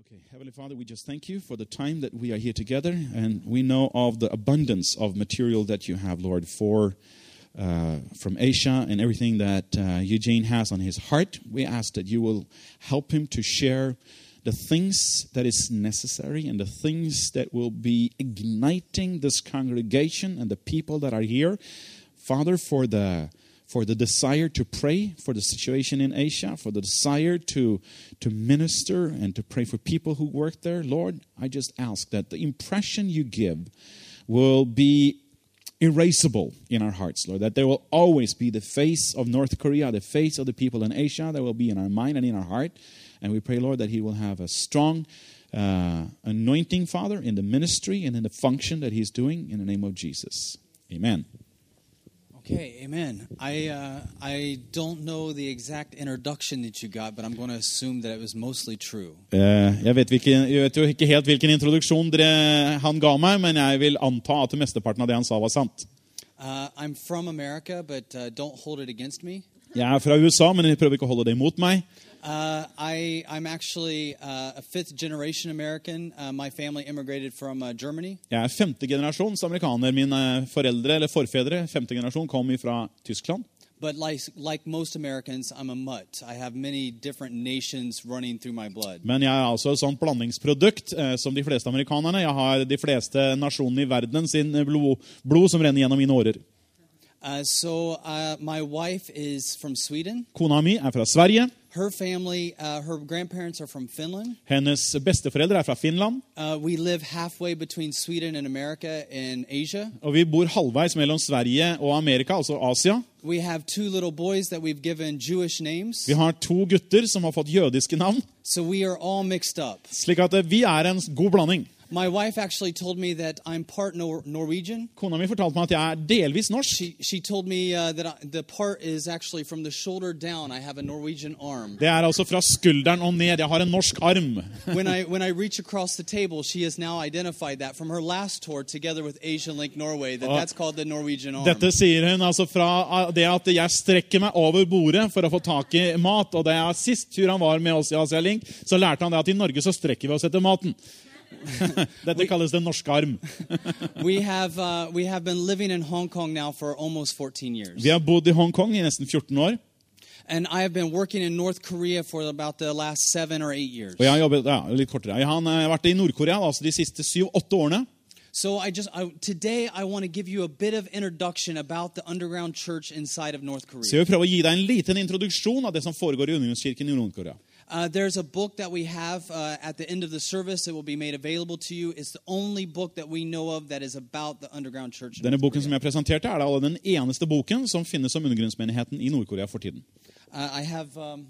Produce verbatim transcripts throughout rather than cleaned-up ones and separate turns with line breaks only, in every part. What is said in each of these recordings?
Okay, Heavenly Father, we just thank you for the time that we are here together, and we know of the abundance of material that you have, Lord, for uh, from Asia and everything that uh, Eugene has on his heart. We ask that you will help him to share the things that is necessary and the things that will be igniting this congregation and the people that are here, Father, for the for the desire to pray for the situation in Asia, for the desire to, to minister and to pray for people who work there. Lord, I just ask that the impression you give will be erasable in our hearts, Lord, that there will always be the face of North Korea, the face of the people in Asia that will be in our mind and in our heart. And we pray, Lord, that he will have a strong uh, anointing, Father, in the ministry and in the function that he's doing in the name of Jesus. Amen.
Okay, amen. I uh, I don't know the exact introduction that you got, but I'm going to assume that it was mostly true.
Uh, jeg, vet hvilken, jeg vet jo ikke helt hvilken introduksjon dere, han ga meg, men jeg vil anta at mesteparten av det han sa var sant.
Uh, I'm from America, but uh, don't hold it against me.
Jeg er fra U S A, men jeg prøver ikke å holde det imot meg.
Uh, I, I'm actually uh, a fifth-generation American. Uh, my family immigrated from uh, Germany.
Jeg er femte generasjons amerikaner. Mine foreldre eller forfedre, femte generasjon, kom fra Tyskland.
But like, like most Americans, I'm a mutt. I have many different nations running through my blood.
Men jeg er altså et sånt blandingsprodukt eh, som de fleste amerikanerne. Jeg har de fleste nasjonene i verden sin blod, blod som renner gjennom mine årer.
Uh, so uh, my wife is from Sweden.
Kona mi er fra Sverige.
Her family, uh, her grandparents are from Finland.
Hennes besteforeldre er fra Finland.
Uh, we live halfway between Sweden and America in Asia.
Og vi bor halvveis mellom Sverige og Amerika, altså Asia.
We have two little boys that we've given Jewish names.
Vi har to gutter som har fått jødiske navn.
So we are all mixed up.
Slik at vi er en god blanding.
My wife actually told me that I'm part Nor- Norwegian.
Kona mi fortalte meg at jeg er delvis norsk.
She, she told me uh, that I, the part is actually from the shoulder down. I have a Norwegian arm.
Det er altså fra skulderen og ned. Jeg har en norsk arm.
when I when I reach across the table, she has now identified that from her last tour together with Asian Link Norway, that that's called the Norwegian arm.
Dette sier hun altså fra det at jeg strekker meg over bordet for å få tak i mat. Og det er sist tur han var med oss i Asia Link, så lærte han det at i Norge så strekker vi oss etter maten. Dette kalles den norske arm.
we have uh, we have been living in Hong Kong now for almost fourteen years.
Vi har bodd i Hong Kong i nesten fjorten år.
And I have been working in North Korea for about the last seven or eight years.
Og jeg har jobbet ja, litt kortere. Jeg har vært i Nord-Korea altså de siste syv-åtte årene.
So I just I, today I want to give you a bit of introduction about the underground church inside of North Korea.
Så jeg vil prøve å gi deg en liten introduksjon av det som foregår i undergrunnskirken i Nord-Korea.
Uh, there's a book that we have uh, at the end of the service. It will be made available to you. It's the only book that we know of that is about the underground church.
Denne boken som jeg presenterte er da den eneste boken som finnes om undergrunnsmenigheten i Nord-Korea for tiden.
Uh, I have um,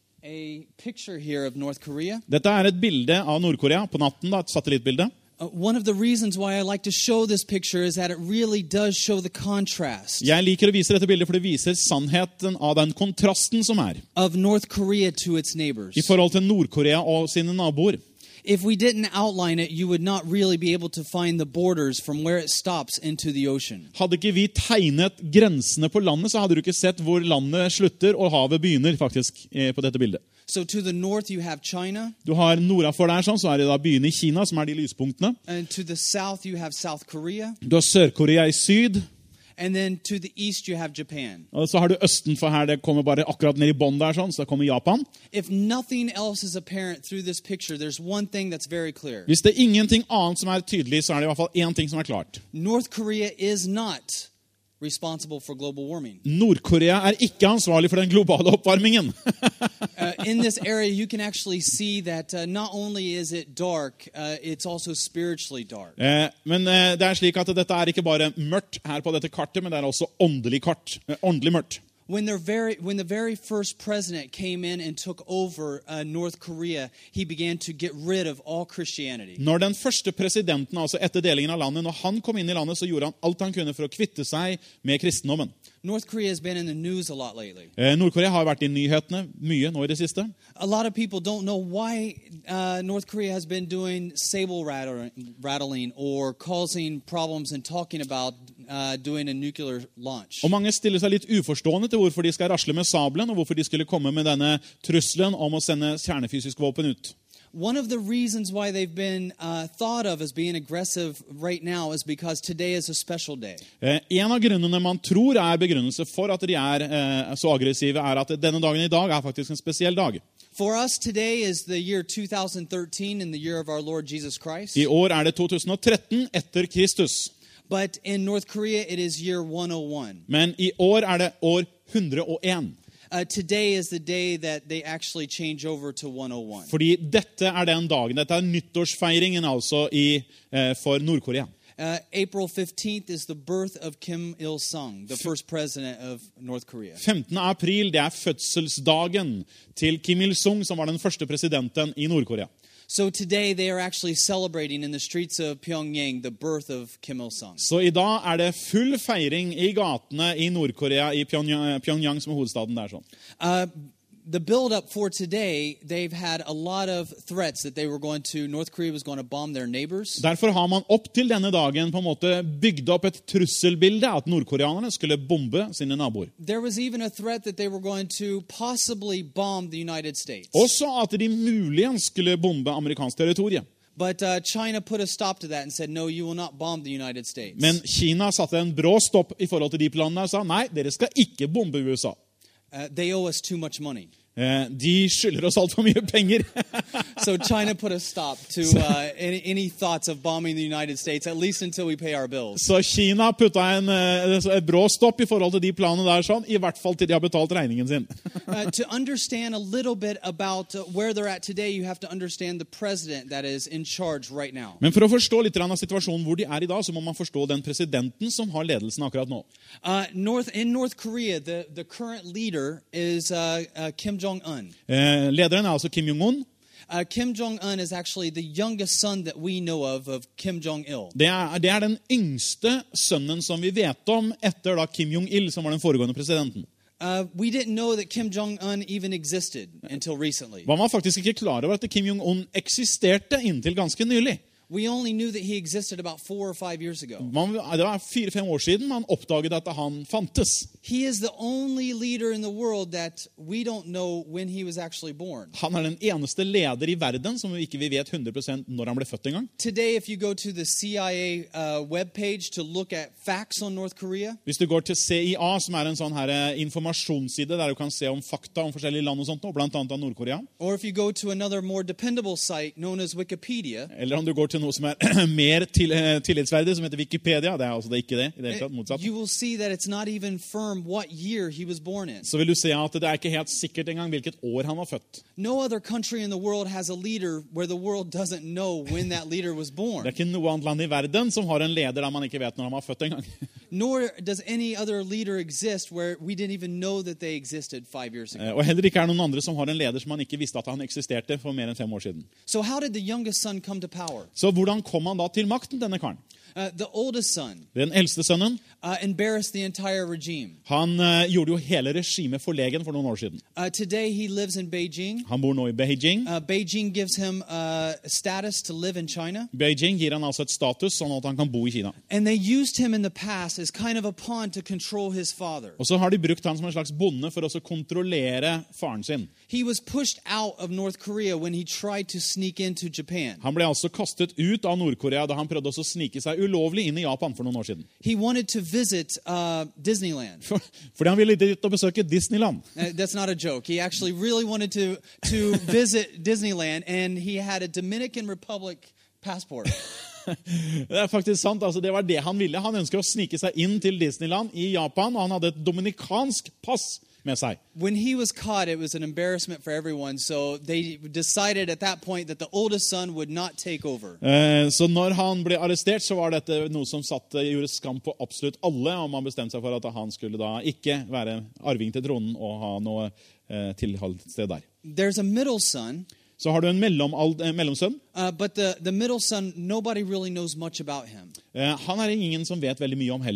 a picture here of North Korea.
Dette er et bilde av Nord-Korea på natten, da, et satellittbilde.
Uh, one of the reasons why I like to show this picture is that it really does show the contrast.
Jeg liker å vise dette bildet for det viser sannheten av den kontrasten som er
of North Korea to its neighbors.
i forhold til Nord-Korea og sine naboer.
If we didn't outline it, you would not really be able to find the borders from where it stops into the ocean.
Hadde ikke vi tegnet grensene på landet, så hadde du ikke sett hvor landet slutter og havet begynner faktisk på dette bildet.
So to the north you have China.
Du har nordafor der, sånn, så er det da byene i Kina som er de lyspunktene.
And to the south you have South Korea.
Du har Sør-Korea i syd.
And then to the east you have Japan.
Og så har du østen, for her det kommer bare akkurat ned i bånd der, sånn, så det kommer Japan.
If nothing else is apparent through this picture, there's one thing that's very clear.
Hvis det er ingenting annet som er tydelig, så er det i hvert fall én ting som er klart.
North Korea is not responsible for global warming.
Nord-Korea er ikke ansvarlig for den globale oppvarmingen.
uh, in this area, you can actually see that uh, not only is it dark, uh, it's also spiritually dark.
Eh, men eh, det er slik at dette er ikke bare mørkt her på dette kartet, men det er også åndelig kart, eh, åndelig mørkt.
When, very, when the very first president came in and took over uh, North Korea, he began to get rid of all Christianity.
Når den første presidenten, altså etter delingen av landet, når han kom inn i landet, så gjorde han alt han kunne for å kvitte seg med kristendommen.
North Korea has been in the news a lot lately.
Eh, Nord-Korea har vært i nyhetene mye nå i det siste.
A lot of people don't know why uh, North Korea has been doing sable rattling or causing problems and talking about uh, doing a nuclear launch.
Og mange stiller seg litt uforstående til hvorfor de skal rasle med sabelen, og hvorfor de skulle komme med denne trusselen om å sende kjernefysisk våpen ut.
One of the reasons why they've been uh, thought of as being aggressive right now is because today is a special day.
Eh, en av grunnene man tror er begrunnelse for at de er eh, så aggressive, er at denne dagen i dag er faktisk en spesiell dag.
For us, today is the year two thousand thirteen in the year of our Lord Jesus Christ.
I år er det to tusen og tretten etter Kristus.
But in North Korea, it is year one oh one.
Men i år er det år hundre og en.
Uh, today is the day that they actually change over to one oh one.
Fordi dette er den dagen, dette er nyttårsfeiringen altså i, eh, for Nord-Korea.
Uh, April fifteenth is the birth of Kim Il-sung, the first president of North Korea.
femtende april, det er fødselsdagen til Kim Il-sung, som var den første presidenten i Nord-Korea.
So today they are actually celebrating in the streets of Pyongyang the birth of Kim Il-sung.
Så i dag er det full feiring i gatene i Nord-Korea, i Pyongyang, Pyongyang som er hovedstaden der. Sånn.
Uh, the build-up for today, they've had a lot of threats that they were going to, North Korea was going to bomb their neighbors.
Derfor har man opp til denne dagen på en måte bygd opp et trusselbilde at nordkoreanerne skulle bombe sine naboer.
There was even a threat that they were going to possibly bomb the United States.
Også at de muligens skulle bombe amerikansk territorium.
But uh, China put a stop to that and said, no, you will not bomb the United States.
Men Kina satte en brå stopp i forhold til de planene og sa, nei, dere skal ikke bombe U S A.
Uh, they owe us too much money.
Eh, de skylder oss alt for mye penger.
So China put a stop to uh, any, any thoughts of bombing the United States, at least until we pay our bills.
Så Kina putta en, eh, et brå stopp i forhold til de planene der, sånn, i hvert fall til de har betalt regningen sin.
uh, to understand a little bit about uh, where they're at today, you have to understand the president that is in charge right now.
Men for å forstå litt av situasjonen hvor de er i dag, så må man forstå den presidenten som har ledelsen akkurat nå.
Uh, North, in North Korea, the, the current leader is uh, uh, Kim Jong-un.
Eh, lederen er altså Kim Jong-un.
Uh, Kim Jong-un is actually the youngest son that we know of of Kim Jong-il.
Det er, det er den yngste sønnen som vi vet om etter da Kim Jong-il, som var den foregående presidenten.
Uh, we didn't know that Kim Jong-un even existed until recently.
Man var faktisk ikke klar over at Kim Jong-un eksisterte inntil ganske nylig.
We only knew that he existed about four or five years ago.
Man, det var fire-fem år siden man oppdaget at han fantes.
He is the only leader in the world that we don't know when he was actually born.
Han er den eneste leder i verden som vi ikke vet hundre prosent når han ble født en gang.
Today, if you go to the C I A uh, webpage to look at facts on North Korea,
Hvis du går til C I A, som er en sånn her informasjonsside der du kan se om fakta om forskjellige land og sånt, og blant annet av Nord-Korea,
or if you go to another more dependable site known as Wikipedia,
eller om du går til noe som er mer til, tillitsverdig, som heter Wikipedia, det er altså det ikke det, i det hele tatt, motsatt.
you will see that it's not even firm what year he was born in.
Så vil du se at det er ikke helt sikkert engang hvilket år han var født.
No other country in the world has a leader where the world doesn't know when that leader was born.
Det er ikke noe annet land i verden som har en leder der man ikke vet når han var født en gang.
Nor does any other leader exist where we didn't even know that they existed five years ago.
Og heller ikke er noen andre som har en leder som man ikke visste at han eksisterte for mer enn fem år siden.
So how did the youngest son come to power?
Så hvordan kom han da til makten, denne karen?
Uh, the oldest son
Den eldste sønnen,
uh, embarrassed the entire regime.
han uh, gjorde jo hele regimet forlegen for noen år siden.
Uh, today he lives in Beijing.
Han bor nå i Beijing.
Uh, Beijing gives him uh, status to live in China.
Beijing gir han altså et status sånn at han kan bo i Kina.
And they used him in the past as kind of a pawn to control his father.
Og så har de brukt han som en slags bonde for å kontrollere faren sin.
He was pushed out of North Korea when he tried to sneak into Japan.
Han ble altså kastet ut av Nord-Korea da han prøvde også å snike seg ulovlig inn i Japan for noen år siden.
He wanted to visit uh, Disneyland.
For, fordi han ville dit og besøke Disneyland.
Uh, that's not a joke. He actually really wanted to, to visit Disneyland, and he had a Dominican Republic passport.
Det er faktisk sant, altså det var det han ville. Han ønsker å snike seg inn til Disneyland i Japan, og han hadde et dominikansk pass med seg.
When he was caught, it was an embarrassment for everyone, so they decided at that point that the oldest son would not take over.
Eh, så når han ble arrestert, så var dette noe som satte, gjorde skam på absolutt alle, og man bestemte seg for at han skulle da ikke være arving til tronen og ha noe eh, tilholdssted der.
There's a middle son.
Så har du en mellomald, eh, mellomsønn.
Uh, but the, the middle son, nobody really knows much about him.
Eh, han er ingen som vet veldig mye om heller.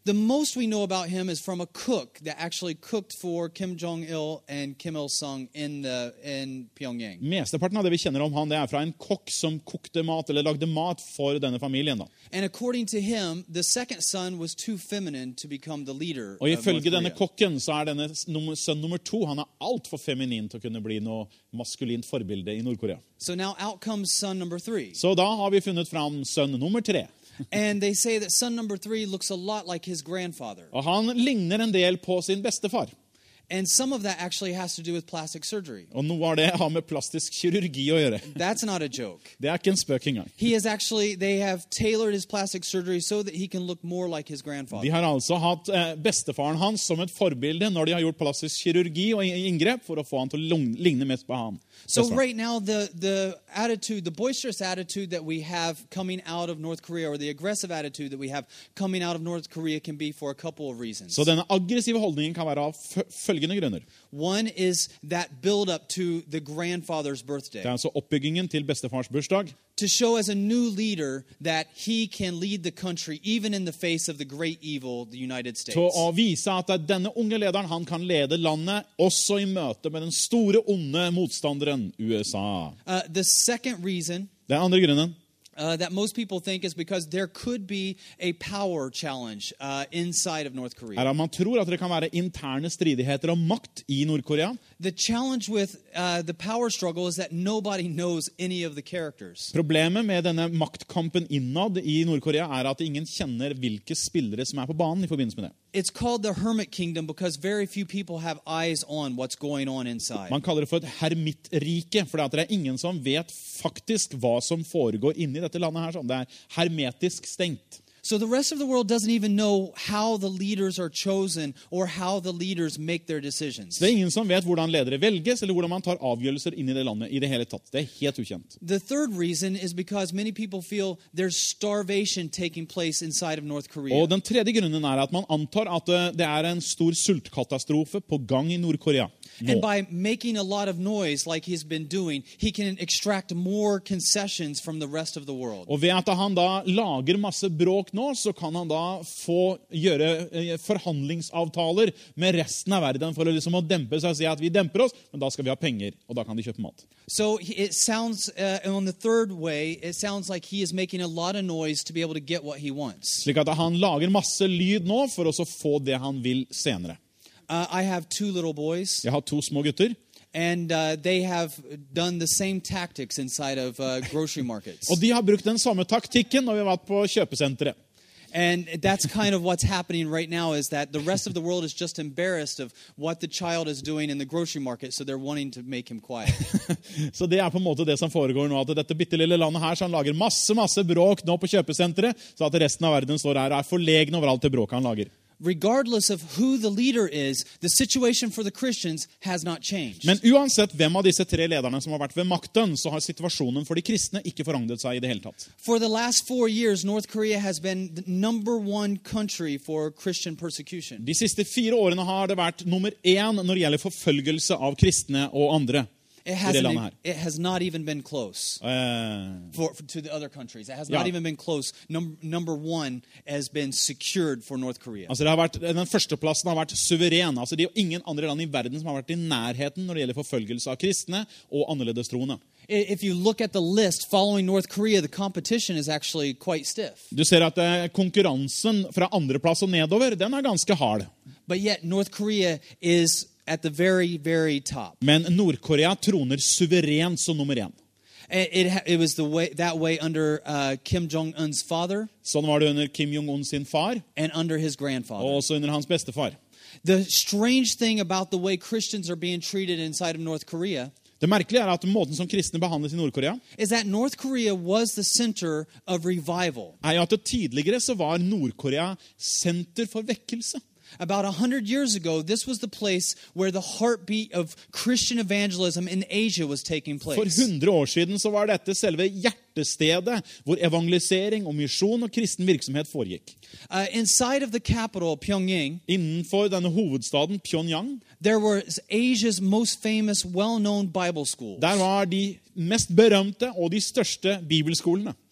The most we know about him is from a cook that actually cooked for Kim Jong-il and Kim Il-sung in, the, in Pyongyang.
Mesteparten av det vi kjenner om han, det er fra en kokk som kokte mat, eller lagde mat for denne familien. Da.
And according to him, the second son was too feminine to become the leader
Og
of North
ifølge denne
Korea.
kokken så er denne nummer, sønn nummer to, han er alt for feminin til å kunne bli noe maskulint forbilde i Nordkorea.
So now out comes son number three.
Så da har vi funnet fram sønn nummer tre.
And they say that son number three looks a lot like his grandfather.
Og han ligner en del på sin bestefar.
And some of that actually has to do with plastic surgery.
Og noe av det har med plastisk kirurgi å gjøre.
That's not a joke.
Det er ikke en spøk engang.
He is actually, they have tailored his plastic surgery so that he can look more like his
De
grandfather.
har altså hatt eh, bestefaren hans som et forbilde når de har gjort plastisk kirurgi og inngrep for å få han til å lung- ligne mest på han.
So
Bestefaren.
right now, the, the attitude, the boisterous attitude that we have coming out of North Korea, or the aggressive attitude that we have coming out of North Korea, can be for a couple of reasons.
Så denne aggressive holdningen kan være av f- følgende grunner.
One is that build up to the grandfather's birthday.
Det er altså oppbyggingen til bestefars bursdag.
To show as a new leader that he can lead the country even in the face of the great evil, the United States.
Til å vise at denne unge lederen han kan lede landet også i møte med den store onde motstanderen U S A.
Uh, the second reason
Den andre grunnen
uh, that most people think is because there could be a power challenge uh, inside of North Korea.
er at man tror at det kan være interne stridigheter om makt i Nordkorea.
The challenge with uh, the power struggle is that nobody knows any of the characters.
Problemet med denne maktkampen innad i Nordkorea er at ingen kjenner hvilke spillere som er på banen i forbindelse med det.
It's called the hermit kingdom because very few people have eyes on what's going on inside.
Man kaller det for et hermittrike, for det er ingen som vet faktisk hva som foregår inni dette landet her. Det er hermetisk stengt.
So the rest of the world doesn't even know how the leaders are chosen or how the leaders make their decisions.
Det er ingen som vet hvordan ledere velges, eller hvordan man tar avgjørelser inn i det landet i det hele tatt. Det er helt ukjent.
The third reason is because many people feel there's starvation taking place inside of North Korea.
Og den tredje grunnen er at man antar at eh, det er en stor sultkatastrofe på gang i Nord-Korea. Nå.
And by making a lot of noise like he's been doing, he can extract more concessions from the rest of the world.
Og ved at han da lager masse bråk nå, så kan han da få gjøre eh, forhandlingsavtaler med resten av verden for å, liksom, å dempe seg og si at vi demper oss, men da skal vi ha penger, og da kan de kjøpe mat.
So he- it sounds, uh, on the third way, it sounds like he is making a lot of noise to be able to get what he wants.
Slik at han lager masse lyd nå for å så få det han vil senere.
Uh, I have two little boys,
Jeg har to små gutter,
and uh, they have done the same tactics inside of uh, grocery markets.
og de har brukt den samme taktikken når vi har vært på kjøpesenteret.
And that's kind of what's happening right now, is that the rest of the world is just embarrassed of what the child is doing in the grocery market, so they're wanting to make him quiet.
Så det er på en måte det som foregår nå, at dette bittelille landet her, så han lager masse, masse bråk nå på kjøpesenteret, så at resten av verden står her og er forlegen over alt det bråket han lager.
Regardless of who the leader is, the situation for the Christians has not changed.
Men uansett hvem av disse tre lederne som har vært ved makten, så har situasjonen for de kristne ikke forandret seg i det hele tatt.
For the last four years, North Korea has been the number one country for Christian persecution.
De siste fire årene har det vært nummer én når det gjelder forfølgelse av kristne og andre
It
i det landet
hasn't.
her.
It has not even been close
Eh,
for, for to the other countries. It has
Ja.
not even been close. Num, number one has been secured for North Korea.
altså det har vært, den førsteplassen har vært suveren. Altså det er jo ingen andre land i verden som har vært i nærheten når det gjelder forfølgelse av kristne og annerledes troende.
I- If you look at the list following North Korea, the competition is actually quite stiff.
Du ser at eh, konkurransen fra andreplass og nedover, den er ganske hard.
But yet, North Korea is at the very, very top.
Men Nord-Korea troner suverent som nummer én.
It, it, ha- it was the way, that way under uh, Kim Jong-un's father
Sånn var det under Kim Jong-un sin far,
and under his grandfather.
og også under hans bestefar.
The strange thing about the way Christians are being treated inside of North Korea
Det merkelige er at måten som kristne behandles i Nord-Korea,
is that North Korea was the center of revival.
er jo at tidligere så var Nord-Korea senter for vekkelse.
About a hundred years ago, this was the place where the heartbeat of Christian evangelism in Asia was taking
For
place.
hundre år siden så var dette selve hjertestedet hvor evangelisering og misjon og kristen virksomhet foregikk.
Uh, inside of the capital, Pyongyang,
Innenfor denne hovedstaden Pyongyang,
there was Asia's most famous, well-known Bible schools.
der var de mest berømte og de største bibelskolene.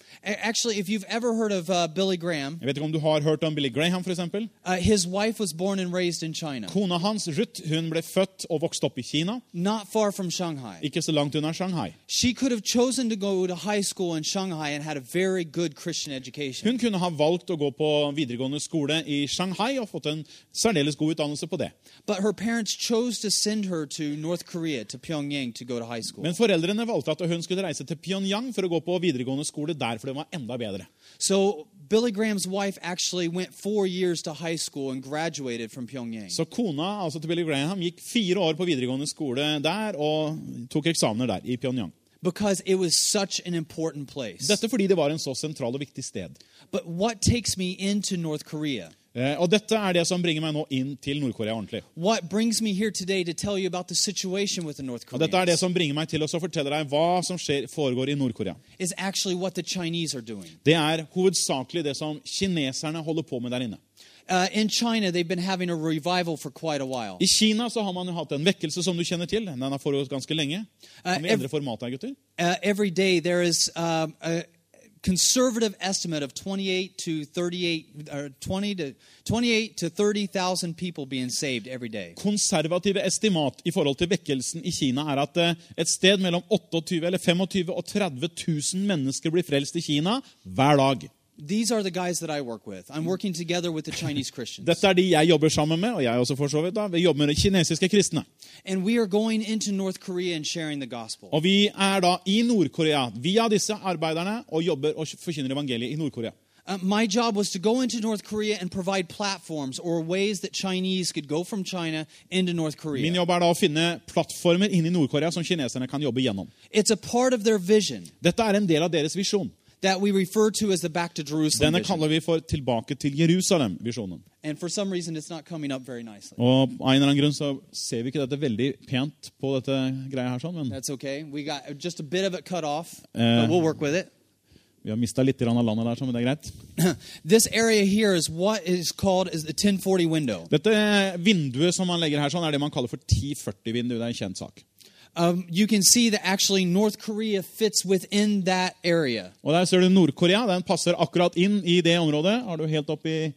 A- Actually, if you've ever heard of uh, Billy Graham,
Jeg vet ikke om du har hørt om Billy Graham, for eksempel.
uh, his wife was born and raised in China,
Kona hans, Ruth, hun ble født og vokst opp i Kina,
not far from Shanghai.
ikke så langt unna Shanghai.
She could have chosen to go to high school in Shanghai and had a very good Christian education.
Hun kunne ha valgt å gå på videregående skole i Shanghai og fått en særdeles god utdannelse på det.
But her parents chose to send her to North Korea, to Pyongyang, to go to high school.
Men foreldrene valgte at hun skulle reise til Pyongyang for å gå på videregående skole der, for det var enda bedre.
So Billy Graham's wife actually went four years to high school and graduated from Pyongyang.
Så kona, altså til Billy Graham, gikk fire år på videregående skole der og tok eksamener der i Pyongyang.
Because it was such an important place.
Dette fordi det var en så sentral og viktig sted.
But what takes me into North Korea?
Eh, og dette er det som bringer meg nå inn til Nord-Korea ordentlig.
What brings me here today to tell you about the situation with the North
Og dette er det
Koreans
som bringer meg til å så fortelle deg hva som skjer, foregår i Nord-Korea.
is actually what the Chinese are doing.
Det er hovedsakelig det som kineserne holder på med der inne.
Uh, in China, they've been having a revival for quite a while.
I Kina så har man jo hatt en vekkelse som du kjenner til. Den har foregått ganske lenge. Kan vi
ev-
endre formatet her, gutter?
Uh, every day there is um, a conservative estimate of twenty-eight to thirty-eight, or twenty to twenty-eight to thirty thousand people being saved every day.
Konservative estimat i forhold til vekkelsen i Kina er at eh, et sted mellom tjueåtte eller tjuefem og tretti tusen mennesker blir frelst i Kina hver dag.
These are the guys that I work with. I'm working together with the Chinese Christians.
Dette er de jeg jobber sammen med, og jeg også for så vidt da. Vi jobber med de kinesiske kristne.
And we are going into North Korea and sharing the gospel.
Og vi er da i Nord-Korea via disse arbeiderne og jobber og forkynner evangeliet i Nord-Korea.
Uh, my job was to go into North Korea and provide platforms or ways that Chinese could go from China into North
Min
Korea.
jobb er da å finne plattformer inn i Nord-Korea som kineserne kan jobbe gjennom.
It's a part of their vision
Dette er en del av deres visjon.
that we refer to as the Back to Jerusalem
Denne
vision.
kaller vi for tilbake til Jerusalem-visjonen.
And for some reason, it's not coming up very nicely.
Og av en eller annen grunn så ser vi ikke dette veldig pent på dette greia her sånn, men
That's okay. We got just a bit of it cut off,
Uh,
but we'll work with it.
vi har mistet litt grann av landet der, så men det er greit.
This area here is what is called is the ten forty window.
Dette vinduet som man legger her sånn, er det man kaller for ti førti-vinduet. Det er en kjent sak.
Um, you can see that actually North Korea fits within that area.
Og der ser du Nord-Korea. Den passer akkurat inn i det området. Har du helt oppi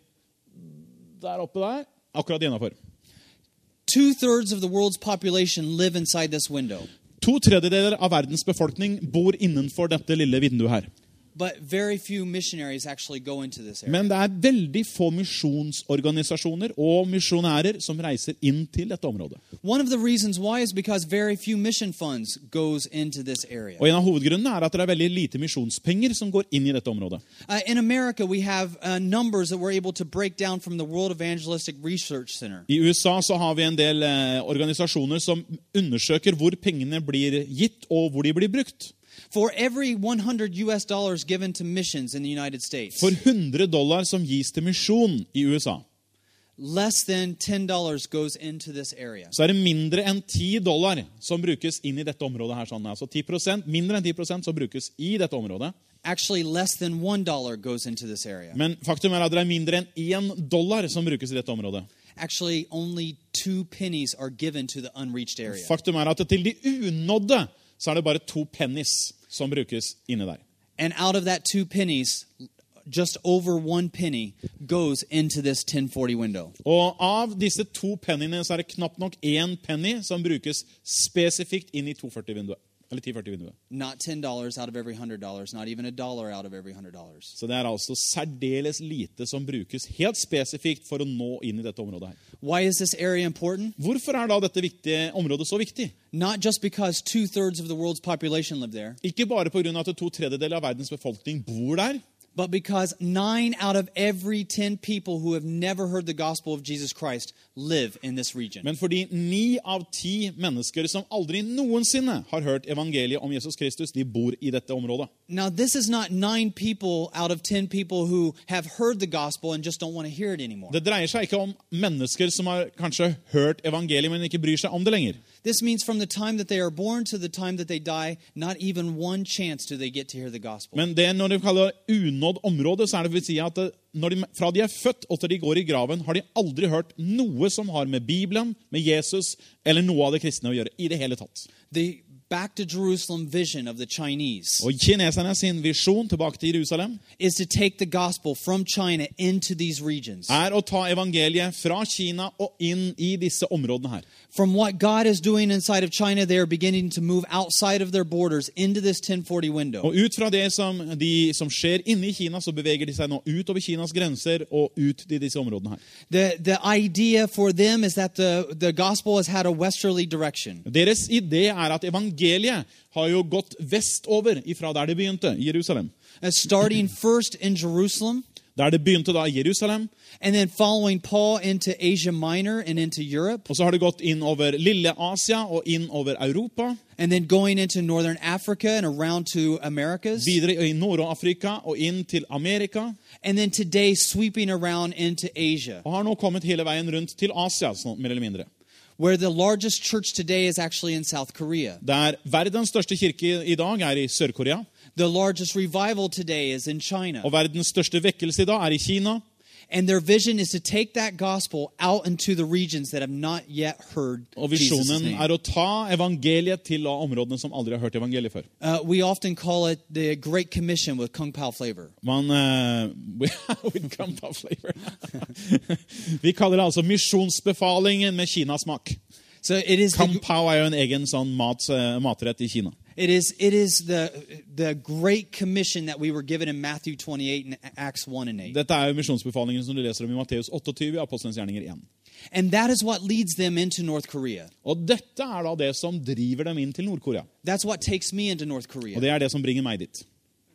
der oppe der? Akkurat innenfor.
Two-thirds of the world's population live inside this window.
To tredjedeler av verdens befolkning bor innenfor dette lille vinduet her.
But very few missionaries actually go into this area.
Men det er veldig få misjonsorganisasjoner og misjonærer som reiser inn til dette området.
One of the reasons why is because very few mission funds goes into this area.
Og en av hovedgrunnene er at det er veldig lite misjonspenger som går inn i dette området.
Uh, in America, we have uh, numbers that we're able to break down from the World Evangelistic Research Center.
I U S A så har vi en del eh, organisasjoner som undersøker hvor pengene blir gitt og hvor de blir brukt.
For every one hundred U S dollars given to missions in the United States,
For hundre dollar som gis til misjon i U S A,
less than ten dollars goes into this area.
så er det mindre enn ti dollar som brukes inn i dette området her. Sånn. Altså ti prosent, mindre enn ti prosent som brukes i dette området.
Actually, less than one dollar goes into this area.
Men faktum er at det er mindre enn én dollar som brukes i dette området.
Actually, only two pennies are given to the unreached area.
Faktum er at til de unådde så er det bare to pennies som brukes inne der.
And out of that two pennies, just over one penny goes into this ten forty window.
Og av disse to penniene så er det knapt nok én penny som brukes spesifikt inn i to førti-vinduet. Eller ti førti-vinduet.
Not ten dollars out of every one hundred dollars, not even a dollar out of every one hundred dollars.
Så det er altså særdeles lite som brukes helt spesifikt for å nå inn i dette området her.
Why is this area important?
Hvorfor er da dette viktige området så viktig?
Not just because two-thirds of the world's population live there,
Ikke bare på grunn av at to tredjedeler av verdens befolkning bor der,
but because nine out of every ten people who have never heard the gospel of Jesus Christ live in this region.
men fordi ni av ti mennesker som aldri noensinne har hørt evangeliet om Jesus Kristus, de bor i dette området.
Now, this is not nine people out of ten people who have heard the gospel and just don't want to hear it anymore.
Det dreier seg ikke om mennesker som har kanskje hørt evangeliet, men ikke bryr seg om det lenger.
This means from the time that they are born to the time that they die, not even one chance do they get to hear the gospel.
Men det når de kaller unådd område, så er det vil si at når de, fra de er født og til de går i graven, har de aldri hørt noe som har med Bibelen, med Jesus, eller noe av det kristne å gjøre, i det hele tatt.
The back to Jerusalem vision of the Chinese
Og kineserne sin visjon tilbake til Jerusalem
is to take the gospel from China into these regions.
er å ta evangeliet fra Kina og inn i disse områdene her.
From what God is doing inside of China, they are beginning to move outside of their borders into this ten forty window.
Og ut fra det som, de, som skjer inne i Kina, så beveger de seg nå ut over Kinas grenser og ut til disse områdene her.
The, the idea for them is that the, the gospel has had a westerly direction.
Deres idé er at evangeliet har jo gått vestover ifra der det begynte, i Jerusalem.
Uh, starting first in Jerusalem,
Der det begynte da i Jerusalem,
and then following Paul into Asia Minor and into Europe,
og så har det gått inn over lille Asia og inn over Europa,
and then going into northern Africa and around to Americas,
videre i Nord-Afrika og inn til Amerika,
and then today sweeping around into Asia,
og har nå kommet hele veien rundt til Asia, sånn, mer eller mindre.
where the largest church today is actually in South Korea.
Der verdens største kirke i dag er i Sør-Korea,
The largest revival today is in China.
og verdens største vekkelse i dag er i Kina.
And their vision is to take that gospel out into the regions that have not yet heard
Og
Jesus'
visjonen
name.
er å ta evangeliet til områdene som aldri har hørt evangeliet før.
Uh, we often call it the Great Commission with Kung Pao flavor.
Man, uh, with Kung Pao flavor. Vi kaller det altså misjonsbefalingen med Kinasmak.
So it is
Kung
the,
Pao er jo en egen sånn mat, uh, matrett i Kina.
it is it is the the Great Commission that we were given in Matthew twenty-eight and Acts one and eight.
Dette er jo misjonsbefalingen som du leser om i Matteus tjueåtte, i Apostelens gjerninger én.
And that is what leads them into North Korea.
Og dette er da det som driver dem inn til Nord-Korea.
That's what takes me into North Korea.
Og det er det som bringer meg dit.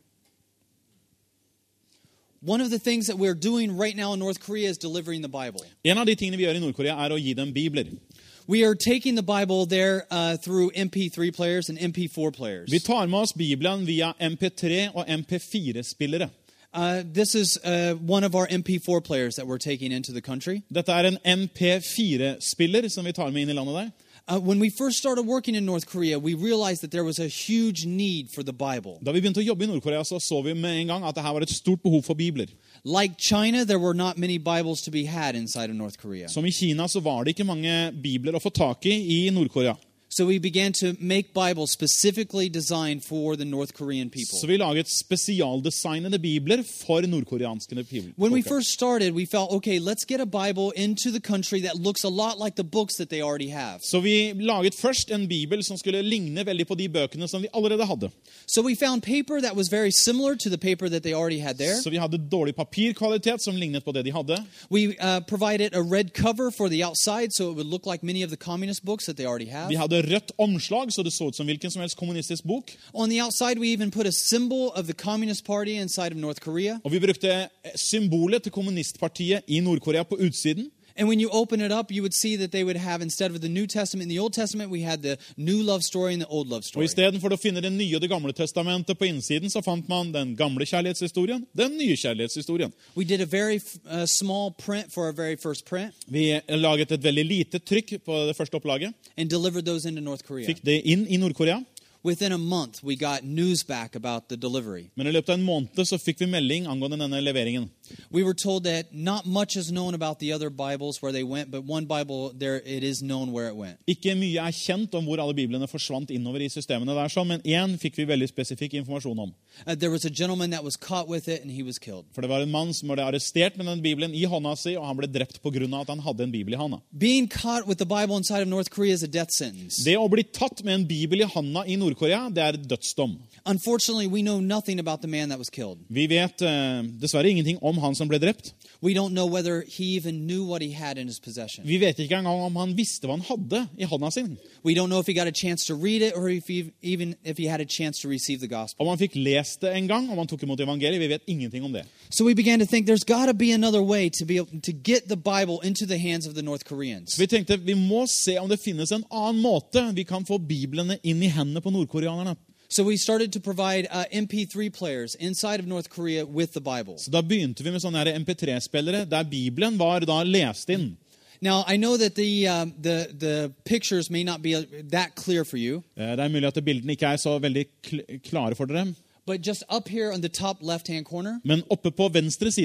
One of the things that we're doing right now in North Korea is delivering the Bible.
En av de tingene vi gjør i Nord-Korea er å gi dem bibler.
We are taking the Bible there uh, through M P three players and M P four players.
Vi tar med oss Bibelen via M P tre og M P fire-spillere.
Uh, this is uh, one of our M P four players that we're taking into the country.
Dette er en M P fire-spiller som vi tar med inn i landet der.
Uh, when we first started working in North Korea, we realized that there was a huge need for the Bible.
Da vi begynte å jobbe i Nord-Korea, så så vi med en gang at det her var et stort behov for bibler.
Like China, there were not many Bibles to be had inside of North Korea.
Som i Kina så var det ikke mange bibler å få tak i i Nord-Korea.
So we began to make Bibles specifically designed for the North Korean people.
Så vi laget spesialdesignede bibler for nordkoreanske bibler.
When we first started, we felt, okay, let's get a Bible into the country that looks a lot like the books that they already have.
Så vi laget først en bibel som skulle ligne veldig på de bøkene som de allerede hadde.
So we found paper that was very similar to the paper that they already had there.
Så vi hadde dårlig papirkvalitet som lignet på det de hadde.
We uh, provided a red cover for the outside so it would look like many of the communist books that they already have.
Vi hadde rødt omslag, så det så ut som hvilken som helst kommunistisk bok.
On the outside, we even put a symbol of the Communist Party inside of North Korea.
Og vi brukte symbolet til kommunistpartiet i Nord-Korea på utsiden.
And when you open it up, you would see that they would have, instead of the New Testament and the Old Testament, we had the new love story and the old love
Og
story.
i stedet for å finne det nye og det gamle testamentet på innsiden, så fant man den gamle kjærlighetshistorien, den nye kjærlighetshistorien.
We did a very uh, small print for our very first print
Vi laget et veldig lite trykk på det første opplaget,
and delivered those into North Korea.
fikk det inn i Nord-Korea,
Within a month, we got news back about the delivery.
men i løpet av en måned så fikk vi melding angående denne leveringen.
We were told that not much is known about the other Bibles where they went, but one Bible, there it is known where it went.
Ikke mye er kjent om hvor alle biblene forsvant innover i systemene der, sånn, men én fikk vi veldig spesifikk informasjon om.
Uh, there was a gentleman that was caught with it, and he was killed.
For det var en mann som ble arrestert med den bibelen i hånda si, og han ble drept på grunn av at han hadde en bibel i hånda.
Being caught with the Bible inside of North Korea is a death sentence.
Det å bli tatt med en bibel i hånda i Nord-Korea, det er dødsdom.
Unfortunately, we know nothing about the man that was killed.
Vi vet eh, dessverre ingenting om han som ble drept.
We don't know whether he even knew what he had in his possession.
Vi vet ikke engang om han visste hva han hadde i hånda sin.
We don't know if he got a chance to read it or if he, even if he had a chance to receive the gospel.
Om han fikk lest det en gang, om han tok imot evangeliet, vi vet ingenting om det.
So we began to think there's got to be another way to be able to get the Bible into the hands of the North Koreans.
Så vi tenkte, vi må se om det finnes en annen måte vi kan få biblene inn i hendene på nordkoreanerne.
So we started to provide uh, M P three players inside of North Korea with the Bible.
Så da begynte vi med sånne her M P tre-spillere, der Bibelen var da lest inn.
Now, I know that the, um, the, the pictures may not be that clear for you,
Eh, Det er mulig at bildene ikke er så veldig kl- klare for dere.
but just up here on the top left-hand corner,
Men oppe på venstre side,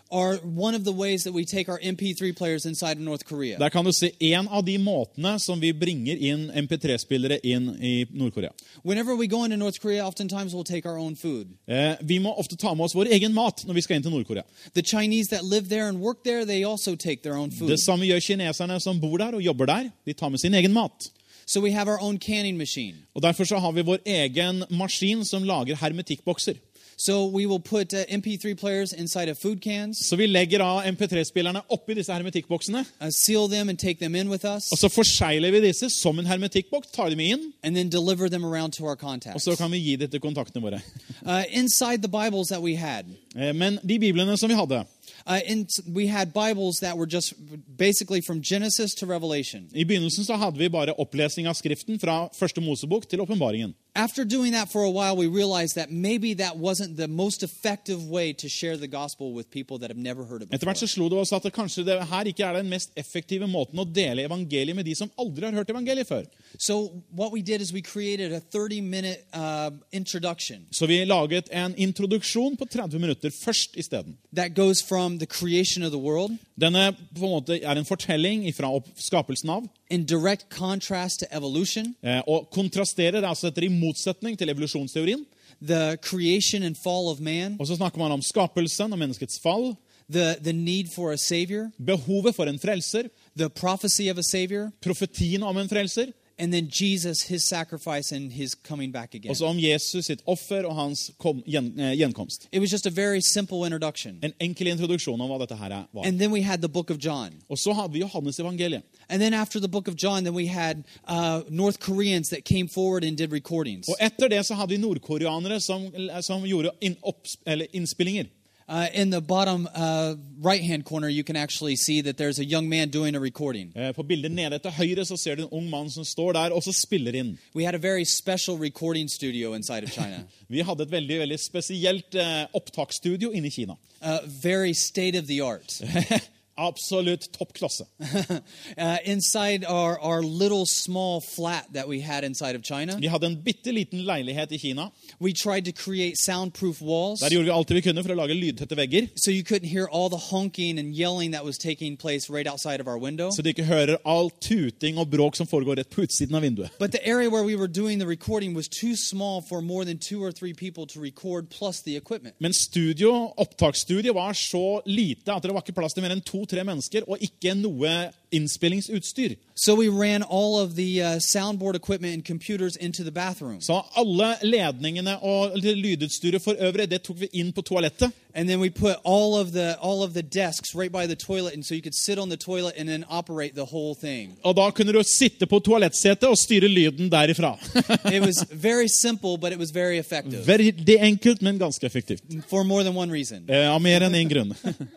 are one of the ways that we take our M P three players inside of North Korea.
Der kan du se en av de måtene som vi bringer inn M P tre-spillere inn i Nord-Korea.
Whenever we go into North Korea, oftentimes we'll take our own food.
Eh, vi må ofte ta med oss vår egen mat når vi skal inn til Nord-Korea.
The Chinese that live there and work there, they also take their own food.
Det samme gjør kineserne som bor der og jobber der. De tar med sin egen mat.
So we have our own canning machine.
Og derfor så har vi vår egen maskin som lager hermetikkbokser.
So we will put uh, M P three players inside of food cans,
Så vi legger av M P tre-spillerne oppi disse hermetikkboksene,
uh, seal them and take them in with us,
og så forsegler vi disse som en hermetikkboks, tar dem inn,
and then deliver them around to our
og
contacts.
så kan vi gi det til kontaktene våre.
Uh, inside the Bibles that we had,
Eh, Men de biblene som vi hadde,
uh, in, we had Bibles that were just basically from Genesis to Revelation.
i begynnelsen så hadde vi bare opplesning av skriften fra første Mosebok til åpenbaringen.
After doing that for a while, we realized that maybe that wasn't the most effective way to share the gospel with people that have never heard it
Etter hvert så
before.
slo det oss at det kanskje det her ikke er den mest effektive måten å dele evangeliet med de som aldri har hørt evangeliet før.
So what we did is we created a thirty-minute uh, introduction
Så vi laget en introduksjon på tretti minutter først i stedet.
that goes from the creation of the world
Denne på en måte er en fortelling fra opp- skapelsen av,
in direct contrast to evolution,
eh, og kontrasterer, altså setter i motsetning til evolusjonsteorien.
the creation and fall of man,
Og så snakker man om skapelsen og menneskets fall,
the, the need for a savior,
behovet for en frelser,
the prophecy of a savior,
profetien om en frelser,
and then Jesus, his sacrifice, and his coming back again.
og så om Jesus sitt offer og hans kom, gjen, eh, gjenkomst.
It was just a very simple introduction.
En enkel introduksjon om hva dette her var.
And then we had the book of John.
Og så hadde vi Johannes evangeliet.
And then after the book of John, then we had uh, North Koreans that came forward and did recordings.
Og etter det så hadde vi nordkoreanere som, som gjorde inn, opp, eller innspillinger.
Uh, in the bottom uh, right-hand corner, you can actually see that there's a young man doing a recording.
Eh, På bildet nede til høyre så ser du en ung mann som står der og så spiller inn.
We had a very special recording studio inside of China.
Vi hadde et veldig, veldig spesielt eh, opptaksstudio inne i Kina.
Uh, very state-of-the-art.
Absolutt toppklasse.
uh, inside our, our little small flat that we had inside of China,
Vi hadde en bitte liten leilighet i Kina.
we tried to create soundproof walls
Der gjorde vi alt vi kunne for å lage lydtette vegger,
so you couldn't hear all the honking and yelling that was taking place right outside of our window.
så de ikke hører all tuting og bråk som foregår rett på utsiden av vinduet.
But the area where we were doing the recording was too small for more than two or three people to record plus the equipment.
Men studio, opptaksstudio var så lite at det var ikke plass til mer enn to-tre mennesker og ikke noe innspillingsutstyr.
So we ran all of the uh, soundboard equipment and computers into the bathroom.
Så alle ledningene og lydutstyret for øvrig, det tok vi inn på toalettet.
And then we put all of the all of the desks right by the toilet, and so you could sit on the toilet and then operate the whole thing.
Og da kunne du sitte på toalettsetet og styre lyden derifra.
It was very simple, but it was very effective
Veldig enkelt, men ganske effektivt.
for more than one reason.
Eh, Av mer enn en grunn.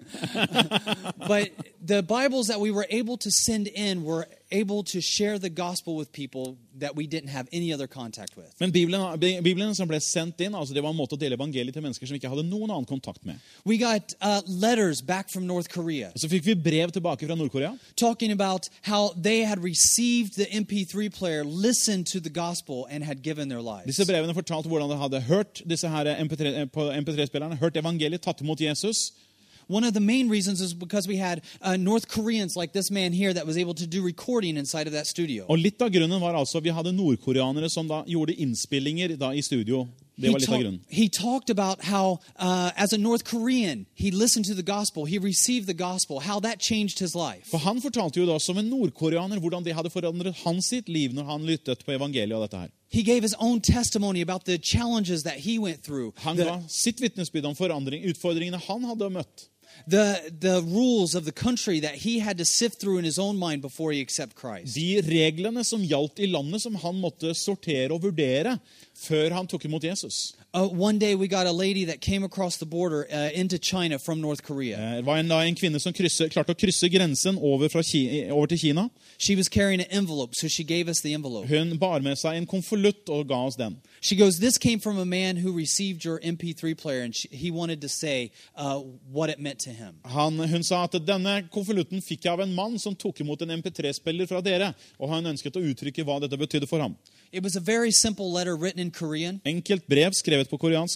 But the Bibles that we were able to send in were able to share the gospel with people that we didn't have any other contact with.
Men Bibelen, Bibelen som ble sendt inn, altså det var en måte å dele evangeliet til mennesker som ikke hadde noen annen kontakt med.
We got uh, letters back from North Korea
Og så fikk vi brev tilbake fra Nord-Korea,
talking about how they had received the M P three player, listened to the gospel, and had given their lives.
Disse brevene fortalte hvordan de hadde hørt disse her M P tre, på M P tre-spillerne, hørt evangeliet, tatt imot Jesus.
One of the main reasons is because we had uh, North Koreans like this man here that was able to do recording inside of that studio.
Og litt av grunnen var altså, vi hadde nordkoreanere som da gjorde innspillinger da i studio. Det
He,
var litt av
talk-
grunnen.
he talked about how, uh, as a North Korean, he listened to the gospel, he received the gospel, how that changed his life.
For han fortalte jo da som en nordkoreaner hvordan det hadde forandret hans sitt liv når han lyttet på evangeliet og dette her.
He gave his own testimony about the challenges that he went through,
Han
the,
ga sitt vitnesbyrd om forandring, utfordringene han hadde møtt.
the, the rules of the country that he had to sift through in his own mind before he accepted Christ.
De reglene som gjaldt i landet som han måtte sortere og vurdere før han tok imot Jesus.
Uh, one day we got a lady that came across the border uh, into China from North Korea.
Eh, Det var en, da en kvinne som krysse, klarte å krysse grensen over, fra Ki, over til Kina.
She was carrying an envelope, so she gave us the envelope.
Hun bar med seg en konvolutt og ga oss den.
She goes, this came from a man who received your M P three player, and she, he wanted to say uh, what it meant to him.
Han, hun sa at denne konvolutten fikk jeg av en mann som tok imot en M P tre-spiller fra dere, og han ønsket å uttrykke hva dette betydde for ham.
It was a very simple letter written in Korean.
Enkelt brev skrevet på koreansk.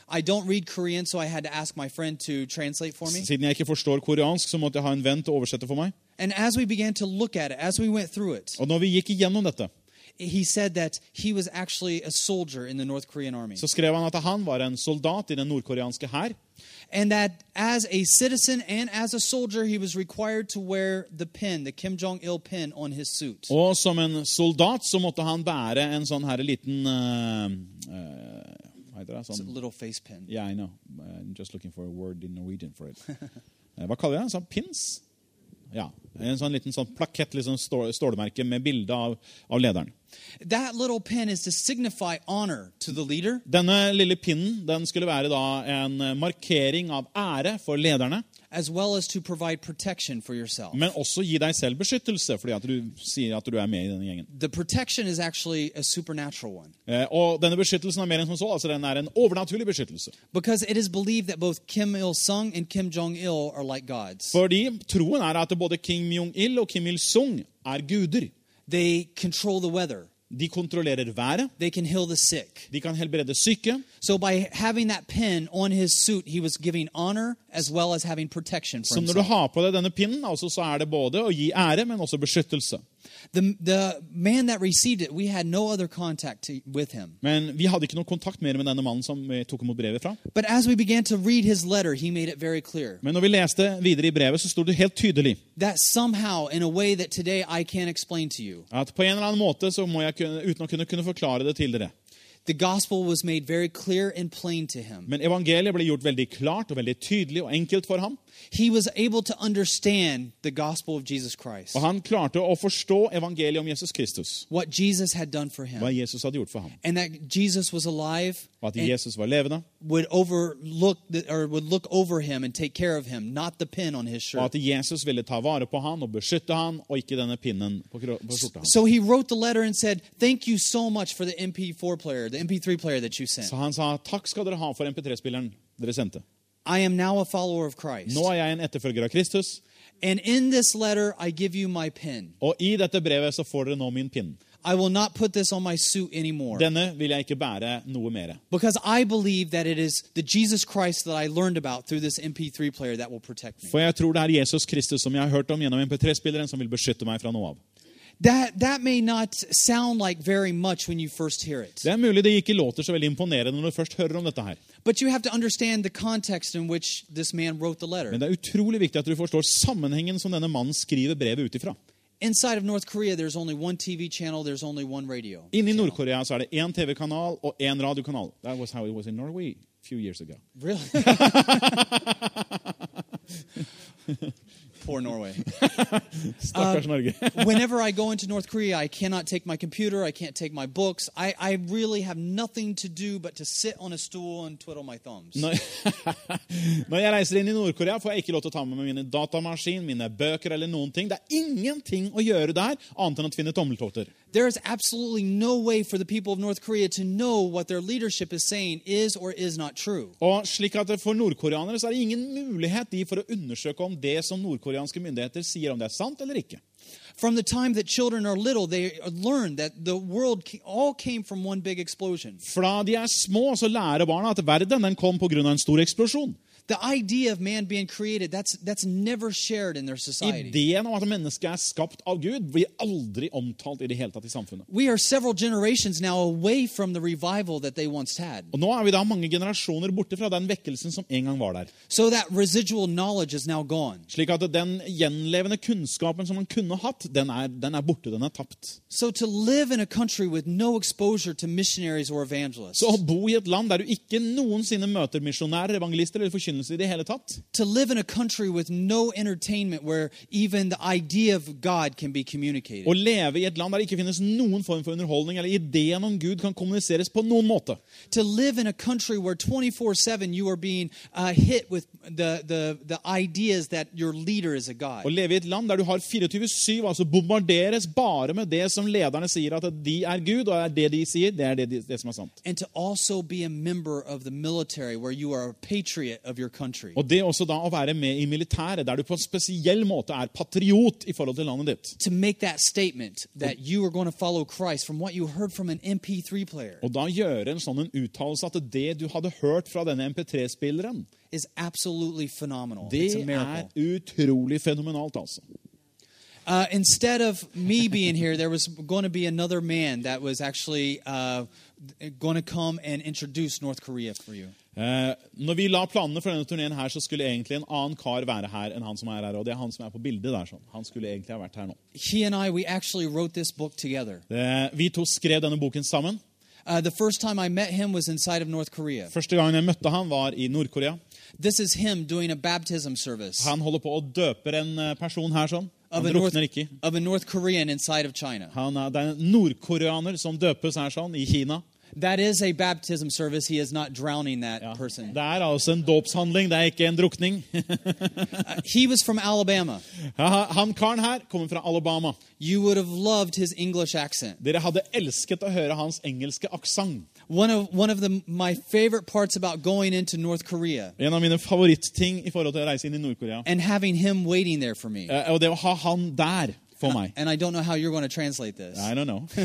I don't read Korean, so I had to ask my friend to translate for me.
Siden jeg ikke forstår koreansk, så måtte jeg ha en venn til å oversette for meg.
And as we began to look at it, as we went through it,
Og når vi gikk igjennom dette,
he said that he was actually a soldier in the North Korean army.
så skrev han at han var en soldat i den nordkoreanske hær.
And that as a citizen and as a soldier, he was required to wear the pin, the Kim Jong-il pin on his suit.
Og som en soldat så måtte han bære en sånn her liten uh, uh, hva heter det?
It's a
Sånn,
little face pin.
yeah, I know. I'm just looking for a word in Norwegian for it. Eh, Hva kaller jeg det? Sånn pins? Ja, en sånn liten sånn plakett, liksom stå- stålmerke med bilde av, av lederen.
That little pin is to signify honor to the leader,
Denne lille pinnen, den skulle være da en eh, markering av ære for lederne,
as well as to provide protection for yourself.
men også gi deg selv beskyttelse, fordi at du sier at du er med i denne gjengen.
The protection is actually a supernatural one,
Eh, Og denne beskyttelsen er mer enn som så, altså den er en overnaturlig beskyttelse.
because it is believed that both Kim Il-sung and Kim Jong-il are like gods.
Fordi troen er at både Kim Jong-il og Kim Il-sung er guder.
They control the weather.
De kontrollerer været,
They can heal the sick.
de kan helbrede syke.
So by having that pin on his suit, he was giving honor as well as having protection for
Så når du
himself.
har på deg denne pinnen, altså, så er det både å gi ære, men også beskyttelse.
The, the man that received it, we had no other contact to, with him.
Men vi hadde ikke noe kontakt mer med denne mannen som vi tok imot brevet fra.
But as we began to read his letter, he made it very clear
Men når vi leste videre i brevet, så stod det helt tydelig
that somehow, in a way that today I can't explain to you,
at på en eller annen måte, så må jeg kunne, uten å kunne, kunne forklare det til dere,
the gospel was made very clear and plain to him.
men evangeliet ble gjort veldig klart og veldig tydelig og enkelt for ham.
He was able to understand the gospel of Jesus Christ,
Og han klarte å forstå evangeliet om Jesus Kristus,
what Jesus had done for
hva
him,
Jesus hadde gjort for ham.
and that Jesus was alive
Og at
and
Jesus var levende,
would overlook the, or would look over him and take care of him, not the pin on his
og
shirt.
at Jesus ville ta vare på han og beskytte han, og ikke denne pinnen på, kro- på skjorta hans.
So he wrote the letter and said, "Thank you so much for the M P four player, the M P three player that you sent.
Så han sa, takk skal dere ha for M P tre-spilleren dere sendte.
I am now a follower of Christ.
Nå er jeg en etterfølger av Kristus,
And in this letter, I give you my pin.
og i dette brevet så får dere nå min pinn.
I will not put this on my suit anymore.
Denne vil jeg ikke bære noe mer.
Because I believe that it is the Jesus Christ that I learned about through this M P three player that will protect me."
For jeg tror det er Jesus Kristus som jeg har hørt om gjennom M P tre-spilleren som vil beskytte meg fra noe av.
That, that may not sound like very much when you first hear it.
Det er mulig det ikke låter så veldig imponerende når du først hører om dette her.
But you have to understand the context in which this man wrote the letter.
Men det er utrolig viktig at du forstår sammenhengen som denne mannen skriver brevet ut ifra.
Inside of North Korea, there's only one T V channel, there's only one radio.
Inne i
channel.
Nord-Korea så er det én T V-kanal og én radiokanal. That was how it was in Norway a few years ago.
Really? Poor Norway.
Stakkars Norge.
Whenever I go into North Korea, I cannot take my computer, I can't take my books. I, I really have nothing to do but to sit on a stool and twiddle my thumbs.
Når, når jeg reiser inn i Nord-Korea, får jeg ikke lov til å ta med meg mine datamaskin, mine bøker eller noen ting. Det er ingenting å gjøre der, annet enn å tvinne tommeltotter.
There is absolutely no way for the people of North Korea to know what their leadership is saying is or is not true.
Og slik at for nordkoreanere så er det ingen mulighet de for å undersøke om det som nordkoreanske myndigheter sier om det er sant eller ikke.
From the time that children are little, they learn that the world ca- all came from one big explosion.
Fra de er små, så lærer barna at verden den kom på grunn av en stor eksplosjon.
The idea of man being created, that's, that's never shared in their society.
Ideen om at mennesket er skapt av Gud blir aldri omtalt i det hele tatt i samfunnet.
We are several generations now away from the revival that they once had.
Og nå er vi da mange generasjoner borte fra den vekkelsen som en gang var der.
So that residual knowledge is now gone.
Slik at den gjenlevende kunnskapen som man kunne hatt, den er, den er borte, den er tapt.
So to live in a country with no exposure to missionaries or evangelists,
Så å bo i et land der du ikke noensinne møter misjonærer, evangelister eller forkynnelse i det hele tatt,
to live in a country with no entertainment where even the idea of God can be communicated,
å leve i et land der det ikke finnes noen form for underholdning, eller ideen om Gud kan kommuniseres på noen måte.
to live in a country where twenty-four seven you are being uh, hit with the, the, the ideas that your leader is a God.
Å leve i et land der du har tjuefire syv, altså bombarderes bare med det som lederne sier at de er Gud, og er det de sier, det er det, de, det som er sant.
And to also be a member of the military where you are a patriot of your your country.
Og det også da å være med i militæret, der du på en spesiell måte er patriot i forhold til landet ditt.
To make that statement that you are going to follow Christ from what you heard from an M P three player
Og da gjøre en sånn en uttalelse at det du hadde hørt fra denne M P tre-spilleren,
is absolutely phenomenal.
det
It's a
er
miracle.
utrolig fenomenalt, altså.
Uh, instead of me being here, there was going to be another man that was actually uh, going to come and introduce North Korea for you.
Eh, når vi la planene for denne turneen her, så skulle egentlig en annen kar være her enn han som er her, og det er han som er på bildet der. Sånn. Han skulle egentlig ha vært her nå.
He and I, we actually wrote this book together.
Eh, vi to skrev denne boken sammen.
Uh, the first time I met him was inside of North Korea.
Første gangen jeg møtte han var i Nord-Korea.
This is him doing a baptism service
Han holder på å døpe en eh, person her sånn.
of
Han
a, North,
drukner ikke.
of a North Korean inside of China.
Han er, det er en nordkoreaner som døpes her sånn, i Kina.
That is a baptism service. He is not drowning that
Ja.
person.
Det er altså en dåpshandling, det er ikke en drukning.
Uh, he was from Alabama.
Ja, han karen her kommer fra Alabama.
You would have loved his English accent.
Dere hadde elsket å høre hans engelske aksent.
One of one of the my favorite parts about going into North Korea
En av mine favorittting i forhold til å reise inn i Nord-Korea.
and having him waiting there for me.
Eh, Og det å ha han der for meg.
And I don't know how you're going to translate this.
I don't know.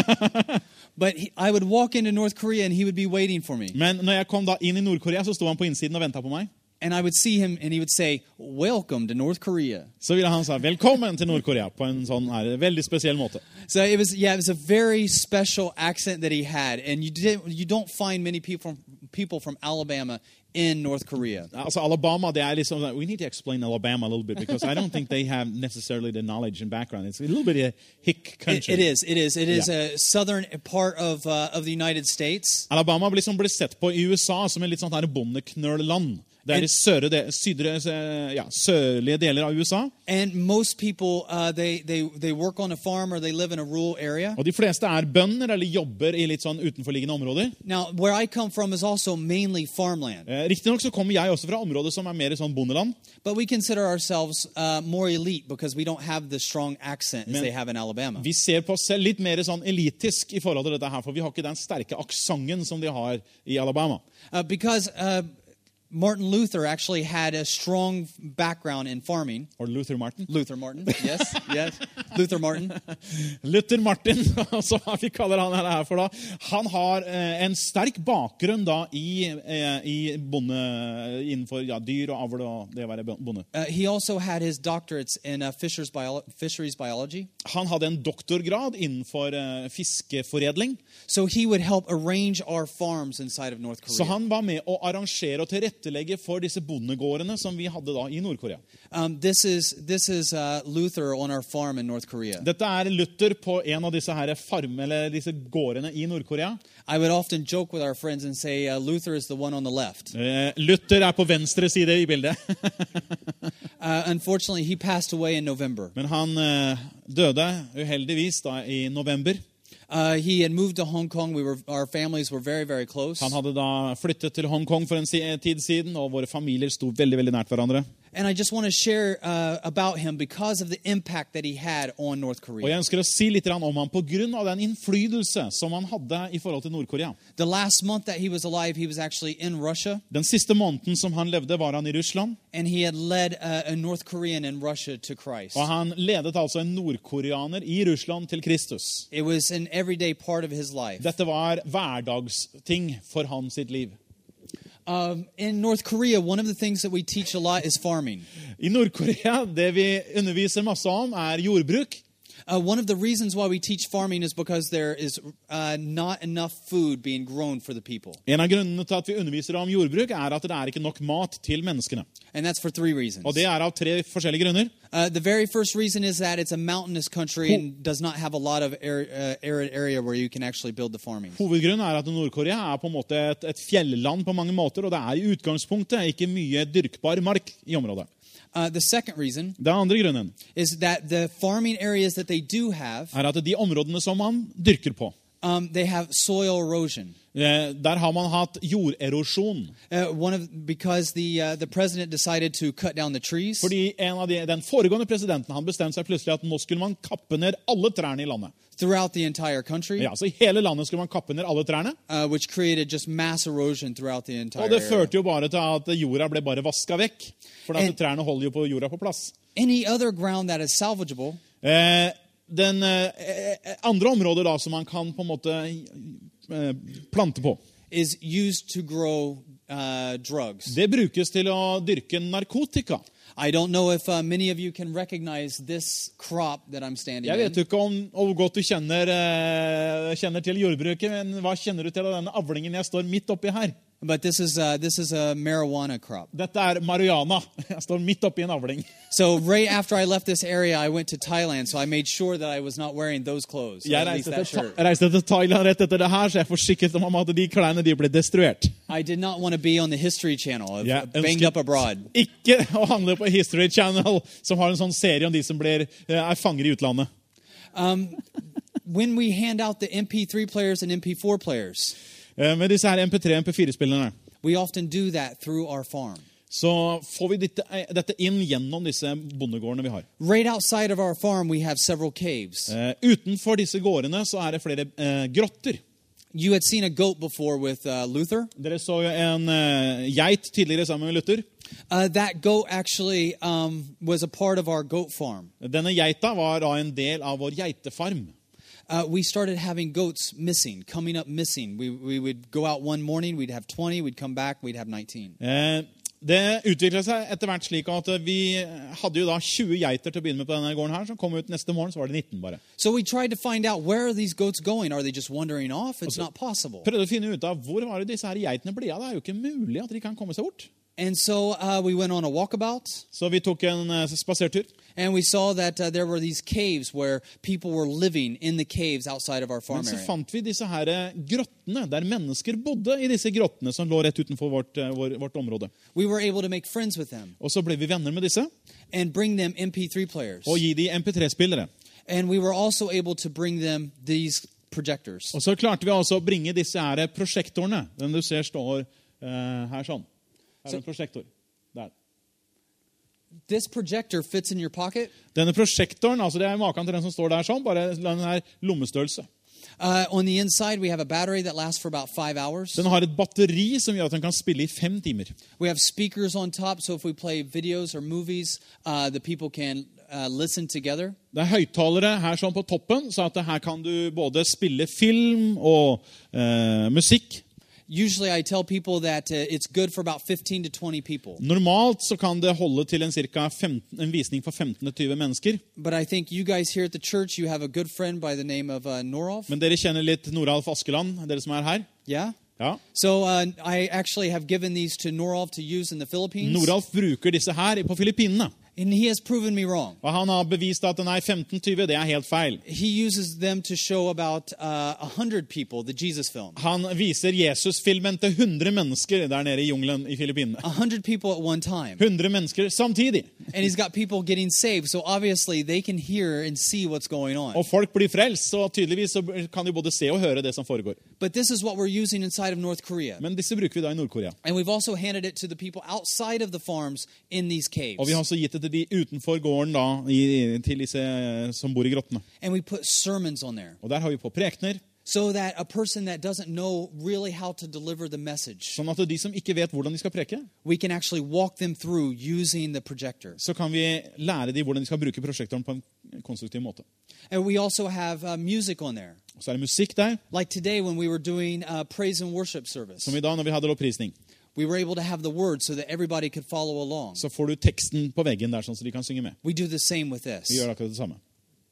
But he, I would walk into North Korea and he would be waiting for me.
Men når jeg kom da inn i Nord-Korea, så sto han på innsiden og ventet på meg.
And I would see him and he would say, "Welcome to North Korea."
Så ville han si velkommen til Nord-Korea på en sånn her, veldig spesiell måte.
So it was yeah, it was a very special accent that he had, and you did you don't find many people from people from Alabama in North Korea.
Altså Alabama, det er liksom, we need to explain Alabama a little bit, because I don't think they have necessarily the knowledge and background. It's a little bit a hick
It,
country.
it is. It is. It is
Yeah.
a southern part of uh, of the United States.
Alabama blir liksom blir sett på i U S A som en litt sånn her bondeknølland. Det er i søre, de, sydre, ja, sørlige deler av U S A.
And most people, uh, they, they, they work on a farm or they live in a rural area.
Og de fleste er bønder eller jobber i litt sånn utenforliggende områder.
Now, where I come from is also mainly farmland.
Eh, Riktignok så kommer jeg også fra områder som er mer sånn bondeland.
But we consider ourselves uh, more elite because we don't have the strong accent as
Men
they have in Alabama.
Vi ser på oss selv litt mer sånn elitisk i forhold til dette her, for vi har ikke den sterke aksangen som de har i Alabama.
Uh, because uh, Martin Luther actually had a strong background in farming.
Or Luther Martin.
Luther Martin, yes, yes. Luther Martin.
Luther Martin, som vi kaller han her for da. Han har eh, en sterk bakgrunn da i, eh, i bonde, innenfor ja, dyr og avl og det å være bonde.
Uh, he also had his doctorates in uh, fisheries, bio- fisheries biology.
Han hadde en doktorgrad innenfor eh, fiskeforedling,
So he would help arrange our farms inside of North
så
Korea.
han var med å arrangere og tilrettelegge for disse bondegårdene som vi hadde da i Nord-Korea.
Um, this is this is uh, Luther on our farm in North Korea.
Dette er Luther på en av disse her farm, eller disse gårdene i Nord-Korea.
I would often joke with our friends and say uh, Luther is the one on the left.
Eh, Luther er på venstre side i bildet.
Uh, unfortunately, he passed away in November.
Men han eh, døde uheldigvis da i november.
Uh, he had moved to Hong Kong. We were our families were very very close.
Han hadde da flyttet til Hongkong for en si- tid siden, og våre familier sto veldig, veldig nært hverandre.
And I just want to share uh, about him because of the impact that he had on North
Og jeg
Korea.
ønsker å si litt om ham på grunn av den innflytelse som han hadde i forhold til Nord-Korea.
The last month that he was alive, he was actually in Russia,
Den siste måneden som han levde, var han i Russland,
and he had led uh, a North Korean in Russia to Christ.
og han ledet altså en nordkoreaner i Russland til Kristus.
It was an everyday part of his life.
Dette var hverdagsting for hans sitt liv.
Um, in North Korea, one of the things that we teach a lot is farming.
I Nord-Korea, det vi underviser masse om, er jordbruk.
Uh, one of the reasons why we teach farming is because there is uh, not enough food being grown for the people.
En av grunnene til at vi underviser om jordbruk, er at det er ikke nok mat til menneskene.
And that's for three reasons.
Og det er av tre forskjellige grunner.
Uh, the very first reason is that it's a mountainous country and does not have a lot of air, uh, arid area where you can actually build the farming.
Hovedgrunnen er at Nord-Korea er på en måte et, et fjelland på mange måter, og det er i utgangspunktet ikke mye dyrkbar mark i området.
Uh, the second reason
Den andre grunnen
is that the farming areas that they do have,
er at de områdene som man dyrker på,
um, they have soil erosion.
eh, der har man hatt jorderosjon.
Uh, one of because the uh, the president decided to cut down the trees,
Fordi en av de, den foregående presidenten han bestemte seg plutselig at nå skulle man kappe ned alle trærne i landet.
throughout the entire country,
Ja, så I hele landet skulle man kappe ned alle trærne.
uh, which created just mass erosion throughout the entire
Og det
area.
førte jo bare til at jorda ble bare vasket vekk. For at
And-
trærne holder jo på jorda på plass.
Any other ground that is salvageable
Eh, den eh, eh, andre områder da som man kan på en måte eh, plante på,
is used to grow uh, drugs.
det brukes til å dyrke narkotika.
I don't know if uh, many of you can recognize this crop that I'm standing
Jeg vet jo
in.
ikke om, om hvor godt du kjenner, eh, kjenner til jordbruket, men hva kjenner du til av denne avlingen jeg står midt oppi her?
But this is uh, this is a marijuana crop.
Dette er marihuana. Jeg står midt oppi en avling.
So right after I left this area, I went to Thailand. So I made sure that I was not wearing those clothes, or
Jeg
at least
reiste
that
til,
shirt.
Ta- reiste til Thailand rett etter det her, så jeg forsikret meg om at de klærne de ble destruert.
I did not want to be on the History Channel, of
Jeg
banged up abroad.
ikke å handle på History Channel, som har en sånn serie om de som blir, eh, er fanger i utlandet.
Um, when we hand out the M P three players and M P four players,
Eh, Med disse her M P tre og M P fire-spillerne,
we often do that through our farm.
så får vi dette, eh, dette inn gjennom disse bondegårdene vi har.
Right outside of our farm, we have several caves.
Eh, utenfor disse gårdene så er det flere eh, grotter.
You had seen a goat before with uh, Luther.
Dere så jo en eh, geit tidligere sammen med Luther.
Uh, that goat actually um, was a part of our goat farm.
Denne geita var da en del av vår geitefarm.
Uh, we started having goats missing, coming up missing. We, we would go out one morning, we'd have twenty, we'd come back, we'd have nineteen.
Eh, det utviklet seg etter hvert slik at vi hadde jo da tjue geiter til å begynne med på denne gården her, som kom ut neste morgen, så var det nitten bare.
So we tried to find out, where are these goats going? Are they just wandering off? It's not possible.
Prøvde å finne ut av hvor var det disse her geitene ble av. Det er jo ikke mulig at de kan komme seg bort.
And so uh, we went on a walkabout,
Så vi tok en eh, spasertur,
and we saw that uh, there were these caves where people were living in the caves outside of our farm
men så
area.
fant vi disse her eh, grottene, der mennesker bodde i disse grottene som lå rett utenfor vårt, eh, vår, vårt område.
We were able to make friends with them
Og så ble vi venner med disse,
and bring them M P three players.
og gi de M P tre-spillere.
And we were also able to bring them these projectors.
Og så klarte vi altså å bringe disse her prosjektorene. Den du ser står eh, her sånn. Her er en prosjektor. Der.
This projector fits in your pocket.
Denne prosjektoren, altså det er maken til den som står der sånn, bare den her lommestørrelse.
Uh, on the inside, we have a battery that lasts for about five hours.
Den har et batteri som gjør at den kan spille i fem timer.
We have speakers on top, so if we play videos or movies, uh, the people can uh, listen together.
Det er høyttalere her sånn på toppen, så at her kan du både spille film og eh, musikk.
Usually I tell people that uh, it's good for about fifteen to twenty people.
Normalt så kan det holde til en, cirka femten, en visning for femten til tjue mennesker.
But I think you guys here at the church, you have a good friend by the name of uh, Norolf.
Men dere kjenner litt Noralf Askeland, dere som er her.
Yeah?
Ja.
So uh, I actually have given these to Norolf to use in the Philippines.
Noralf bruker disse her på Filippinene.
And he has proven me wrong.
Og han har bevist at nei, femten til tjue, det er helt feil.
He uses them to show about uh, one hundred people, the Jesus film.
Han viser Jesus-filmen til hundre mennesker der nede i jungelen i Filippinene.
one hundred people at one time.
hundre mennesker samtidig.
And he's got people getting saved, so obviously they can hear and see what's going on.
Og folk blir frelst, så tydeligvis så kan de både se og høre det som foregår.
But this is what we're using inside of North Korea.
Men disse bruker vi da i Nord-Korea.
And we've also handed it to the people outside of the farms in these caves.
Og vi har også gitt det til de utenfor gården da, i, til disse som bor i grottene.
And we put sermons on there.
Og der har vi på prekner,
So that a person that doesn't know really how to deliver the message,
sånn at de som ikke vet hvordan de skal preke,
we can actually walk them through using the projector.
så kan vi lære de hvordan de skal bruke prosjektoren på en konstruktiv måte.
And we also have uh, music on there.
Og så er det musikk der,
Like today when we were doing uh, praise and worship service.
som i dag når vi hadde lovprisning.
We were able to have the words so that everybody could follow along.
Så får du teksten på veggen der, sånn så de kan synge med.
We do the same with this.
Vi gjør akkurat det samme.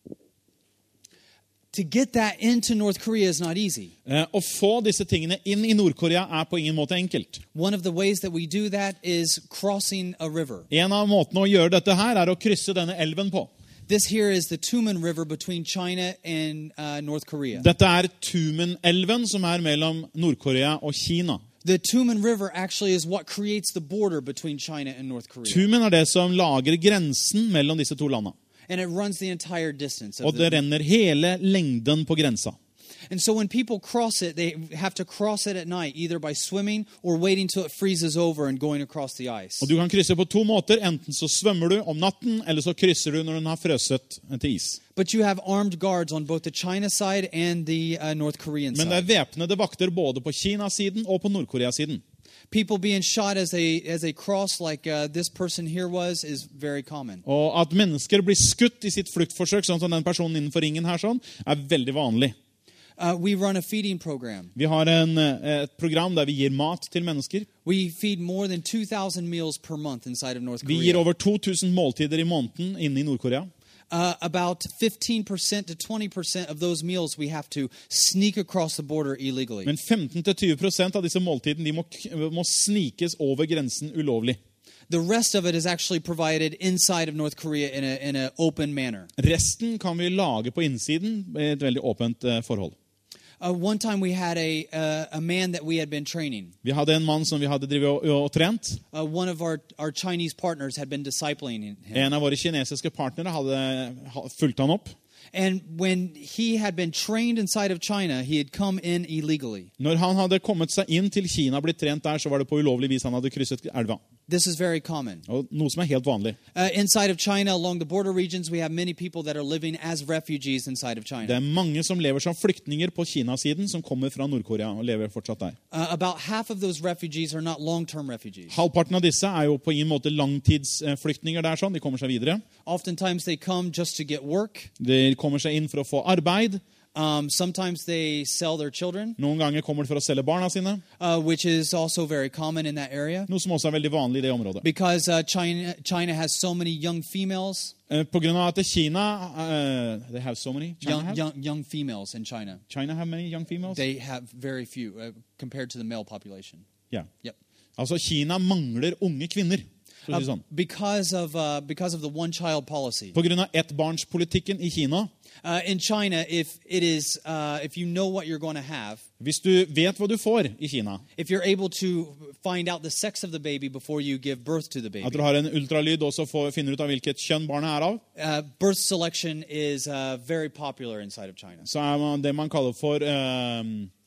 To get that into North Korea is not easy.
Eh, å få disse tingene inn i Nord-Korea er på ingen måte enkelt.
One of the ways that we do that is crossing a river.
En av måtene å gjøre dette her er å krysse denne elven på.
This here is the Tumen River between China and uh, North Korea.
Dette er Tumen-elven som er mellom Nord-Korea og Kina.
The Tumen River actually is what creates the border between China and North Korea.
Tumen er det som lager grensen mellom disse to landene.
And it runs the entire distance of
Og det
the,
renner hele lengden på grensa.
And so when people cross it, they have to cross it at night, either by swimming or waiting till it freezes over and going across the ice.
Og du kan krysse på to måter. Enten så svømmer du om natten, eller så krysser du når den har frøset til is.
But you have armed guards on both the China side and the uh, North Korean
Men det
side.
er væpnede vakter både på Kina-siden og på Nord-Korea-siden.
People being shot as they as they cross, like uh, this person here was, is very common.
Og at mennesker blir skutt i sitt fluktforsøk, sånn som den personen innenfor ringen her, sånn, er veldig vanlig.
Uh, we run a feeding program.
Vi har en, et program der vi gir mat til mennesker.
We feed more than two thousand meals per month inside of North
Vi gir
Korea.
over to tusen måltider i måneden inne i Nord-Korea.
Uh, about fifteen percent to twenty percent of those meals we have to sneak across the border illegally.
Men femten til tjue prosent av disse måltidene de må, må snikes over grensen ulovlig.
The rest of it is actually provided inside of North Korea in a in an open manner.
Resten kan vi lage på innsiden med et veldig åpent eh, forhold.
Uh, one time we had a uh, a man that we had been training.
Vi hadde en mann som vi hadde drivet og, og trent.
Uh, one of our, our Chinese partners had been discipling him.
En av våre kinesiske partnere hadde ha- fulgt han opp.
And when he had been trained inside of China, he had come in illegally.
Når han hadde kommet seg inn til Kina og blitt trent der, så var det på ulovlig vis han hadde krysset elva.
This is very common.
Og noe som er helt vanlig.
Uh, inside of China, along the border regions, we have many people that are living as refugees inside of
Det
China.
er mange som lever som flyktninger på Kina-siden, som kommer fra Nord-Korea og lever fortsatt der.
Uh, about half of those refugees are not long-term refugees.
Halvparten av disse er jo på en måte langtidsflyktninger der, sånn. De kommer seg videre.
Oftentimes they come just to get work.
De kommer seg inn for å få arbeid.
Um, sometimes they sell their children,
Noen ganger kommer de for å selge barna sine,
uh, which is also very common in that area.
noe som også er veldig vanlig i det området.
Because uh, China, China has so many young females,
Eh, På grunn av at Kina eh, they have so many China
young,
have?
young, young females in China.
China have many young females?
They have very few uh, compared to the male population.
Ja.
Yep.
Altså Kina mangler unge kvinner, for å si det
Uh,
sånn.
because of uh, because of the one-child policy.
På grunn av ettbarnspolitikken i Kina.
Uh, in China, if it is, uh, if you know what you're going to have,
Hvis du vet hva du får i Kina,
if you're able to find out the sex of the baby before you give birth to the
at
baby,
du har en ultralyd og så får- finner ut av hvilket kjønn barnet er av,
uh, birth selection is uh, very popular inside of China.
så er man det man kaller for eh,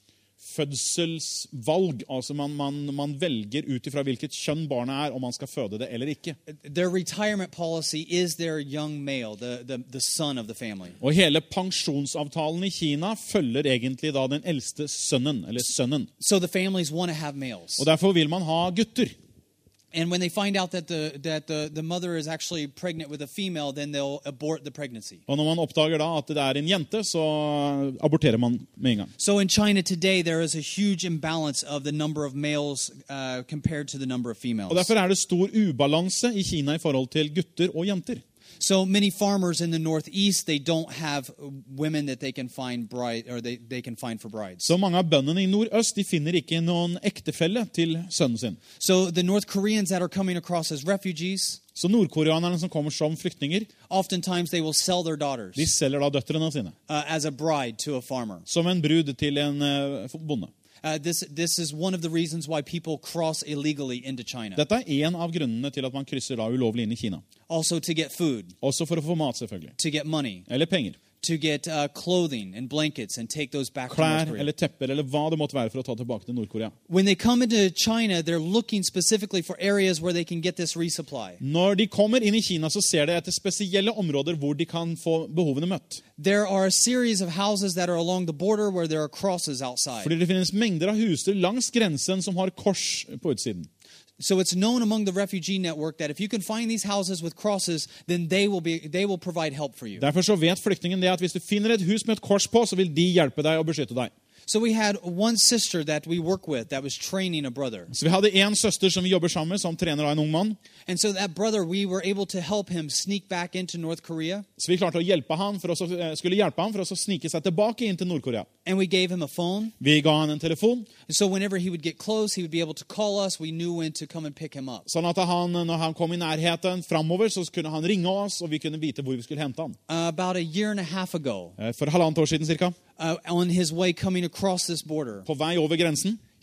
fødselsvalg. Altså man, man, man velger ut ifra hvilket kjønn barnet er, om man skal føde det eller ikke.
Their retirement policy is their young male, the, the, the son of the family.
Og hele pensjonsavtalen i Kina følger egentlig da den eldste sønnen, eller sønnen.
So the families want to have males.
Og derfor vil man ha gutter.
And when they find out that the that the, the mother is actually pregnant with a female, then they'll abort the pregnancy.
Og når man oppdager da at det er en jente, så aborterer man med en gang.
So in China today, there is a huge imbalance of the number of males uh, compared to the number of
Og
females.
derfor er det stor ubalanse i Kina i forhold til gutter og jenter.
So many farmers in the northeast, they don't have women that they can find bride or they, they can find for brides.
Så mange av bøndene i nordøst de finner ikke noen ektefelle til sønnen sin.
So the North Koreans that are coming across as refugees,
Så nordkoreanerne som kommer som flyktninger,
oftentimes they will sell their daughters
de selger da døtrene sine.
uh, as a bride to a farmer.
Som en brud til en eh, bonde.
Uh, this, this is one of the reasons why people cross illegally into China.
Dette er en av grunnene til at man krysser da ulovlig inn i Kina.
Also to get food,
Også for å få mat, selvfølgelig.
to get money,
Eller penger.
to get uh, clothing and blankets and take those back to
Klær
North Korea.
eller tepper eller hva det måtte være for å ta tilbake til Nord-Korea.
When they come into China, they're looking specifically for areas where they can get this resupply.
Når de kommer inn i Kina, så ser de etter spesielle områder hvor de kan få behovene møtt.
There are a series of houses that are along the border where there are crosses outside.
Fordi det finnes mengder av huser langs grensen som har kors på utsiden.
So it's known among the refugee network that if you can find these houses with crosses, then they will be they will provide help for you.
Derfor så vet flyktningen det at hvis du finner et hus med et kors på, så vil de hjelpe deg og beskytte deg.
So we had one sister that we work with that was training a brother.
Så vi hadde en søster som vi jobber sammen med, som trener av en ung mann.
And so that brother, we were able to help him sneak back into North Korea.
Så vi klarte å hjelpe han for å, så- eh, skulle hjelpe han for å så snike seg tilbake inn til Nord-Korea.
And we gave him a phone.
Vi ga han en telefon,
So whenever he would get close, he would be able to call us. We knew when to come and pick him up.
sånn at han, når han kom i nærheten framover, så kunne han ringe oss, og vi kunne vite hvor vi skulle hente han.
Uh, about a year and a half ago,
Eh, For halvannet år siden cirka,
uh, on his way coming across this border,
på vei over grensen,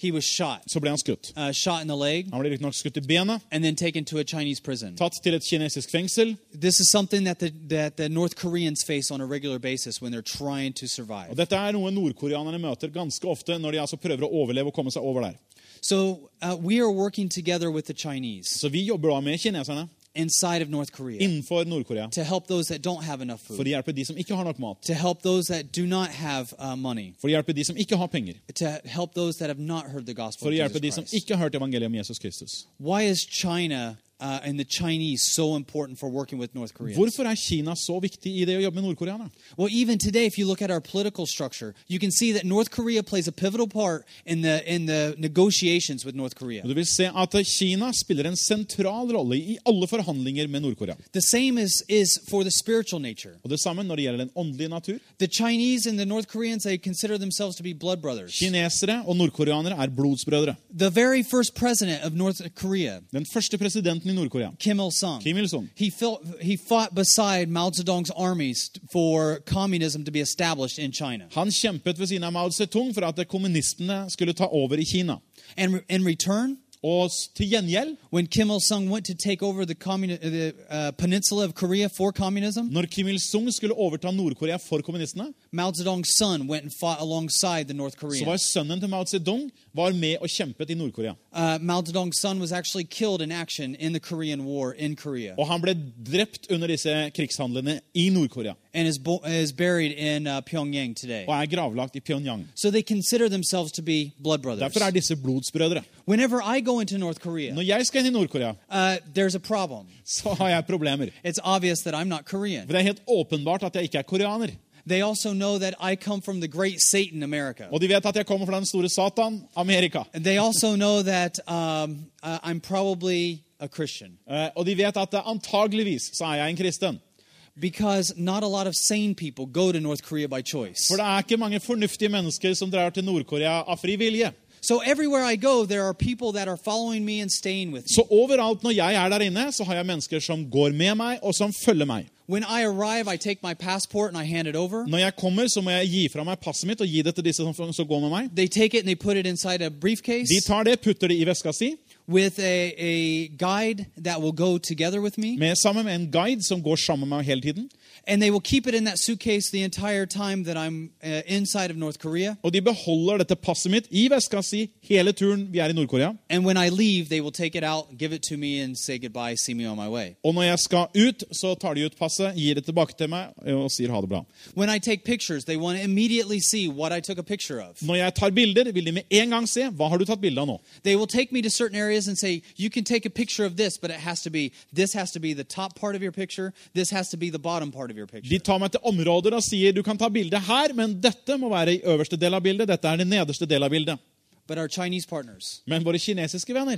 he was shot,
så ble han skutt.
uh, shot in the leg,
Han ble riktignok skutt i benet,
and then taken to a Chinese prison.
tatt til et kinesisk fengsel.
This is something that the, that the North Koreans face on a regular basis when they're trying to survive.
Og dette er noe nordkoreanerne møter ganske ofte når de altså prøver å overleve og komme seg over der.
So uh, we are working together with the Chinese
Så vi jobber da med kineserne
inside of North Korea
innenfor Nord-Korea
to help those that don't have enough
for
food,
å hjelpe de som ikke har nok mat,
to help those that do not have uh, money,
for å hjelpe de som ikke har penger,
to help those that have not heard the gospel
for
of
å hjelpe de
Jesus
som
Christ.
ikke har hørt evangeliet om Jesus Kristus.
Why is China uh, and the Chinese so important for working with North Korea?
Hvorfor er Kina så viktig i det å jobbe med nordkoreanerne?
Well, even today, if you look at our political structure, you can see that North Korea plays a pivotal part in the in the negotiations with North Korea.
Og du vil se at Kina spiller en sentral rolle i alle forhandlinger med Nordkorea.
The same is, is for the spiritual nature.
Og det samme når det gjelder den åndelige natur.
The Chinese and the North Koreans, they consider themselves to be blood brothers.
Kinesere og nordkoreanere er blodsbrødre.
The very first president of North Korea,
Den første presidenten i Nordkorea,
Kim Il-sung,
Kim Il-sung,
he, felt, he fought beside Mao Zedong's armies for communism to be established in China.
han kjempet ved siden av Mao Zedong for at kommunistene skulle ta over i Kina.
And re- in return,
Og til gjengjeld,
when Kim Il-sung went to take over the, communi- the uh, peninsula of Korea for communism,
når Kim Il-sung skulle overta Nord-Korea for kommunistene,
Mao Zedong's son went and fought alongside the North
så var
Koreans.
sønnen til Mao Zedong var med og kjempet i Nord-Korea.
Uh, Mao Zedong's son was actually killed in action in the Korean War in Korea
Og han ble drept under disse krigshandlene i Nord-Korea,
and is, bo- is buried in uh, Pyongyang today.
og er gravlagt i Pyongyang.
So they consider themselves to be blood brothers.
Derfor er disse blodsbrødre.
Whenever I go into North Korea,
Når jeg skal inn i Nord-Korea,
uh, there's a problem.
så har jeg problemer.
It's obvious that I'm not Korean.
For det er helt åpenbart at jeg ikke er koreaner.
They also know that I come from the great Satan, America.
Og de vet at jeg kommer fra den store Satan, Amerika.
And they also know that um, uh, I'm probably a Christian
Eh, Og de vet at eh, antageligvis så er jeg en kristen.
because not a lot of sane people go to North Korea by choice.
For det er ikke mange fornuftige mennesker som drar til Nord-Korea av fri vilje.
So everywhere I go, there are people that are following me and staying with me.
Så overalt når jeg er der inne, så har jeg mennesker som går med meg og som følger meg.
When I arrive, I take my passport and I hand it over.
Når jeg kommer, så må jeg gi fra meg passet mitt og gi det til disse som, som går med meg.
They take it and they put it inside a briefcase
De tar det, putter det i veska si,
with a, a guide that will go together with me.
med, sammen med en guide som går sammen med meg hele tiden.
And they will keep it in that suitcase the entire time that I'm uh, inside of North Korea.
Og de beholder dette passet mitt i veska si hele turen vi er i Nord-Korea.
And when I leave, they will take it out, give it to me, and say goodbye, see me on my way.
Og når jeg skal ut, så tar de ut passet, gir det tilbake til meg og sier ha det bra.
When I take pictures, they want to immediately see what I took a picture of.
Når jeg tar bilder, vil de med en gang se, hva har du tatt bilde av nå?
They will take me to certain areas and say, you can take a picture of this, but it has to be, this has to be the top part of your picture, this has to be the bottom part of your picture.
De tar meg til områder og sier, du kan ta bilde her, men dette må være i øverste del av bildet, dette er den nederste del av bildet.
But our Chinese partners,
Men våre kinesiske venner,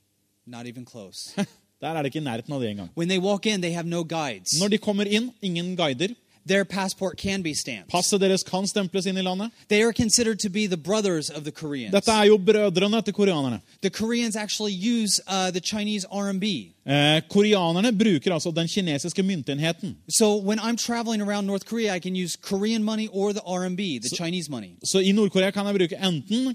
not even close.
der er det ikke i nærheten av det engang.
When they walk in, they have no guides.
Når de kommer inn, ingen guider.
Their passport can be stamped.
Passet deres kan stemples inn i landet.
They are considered to be the brothers of the Koreans.
Dette er jo brødrene til koreanerne.
The Koreans actually use uh, the Chinese R M B.
Eh, koreanerne bruker altså den kinesiske myntenheten.
So when I'm traveling around North Korea, I can use Korean money or the R M B, the
So-
Chinese money.
Så i Nord-Korea kan jeg bruke enten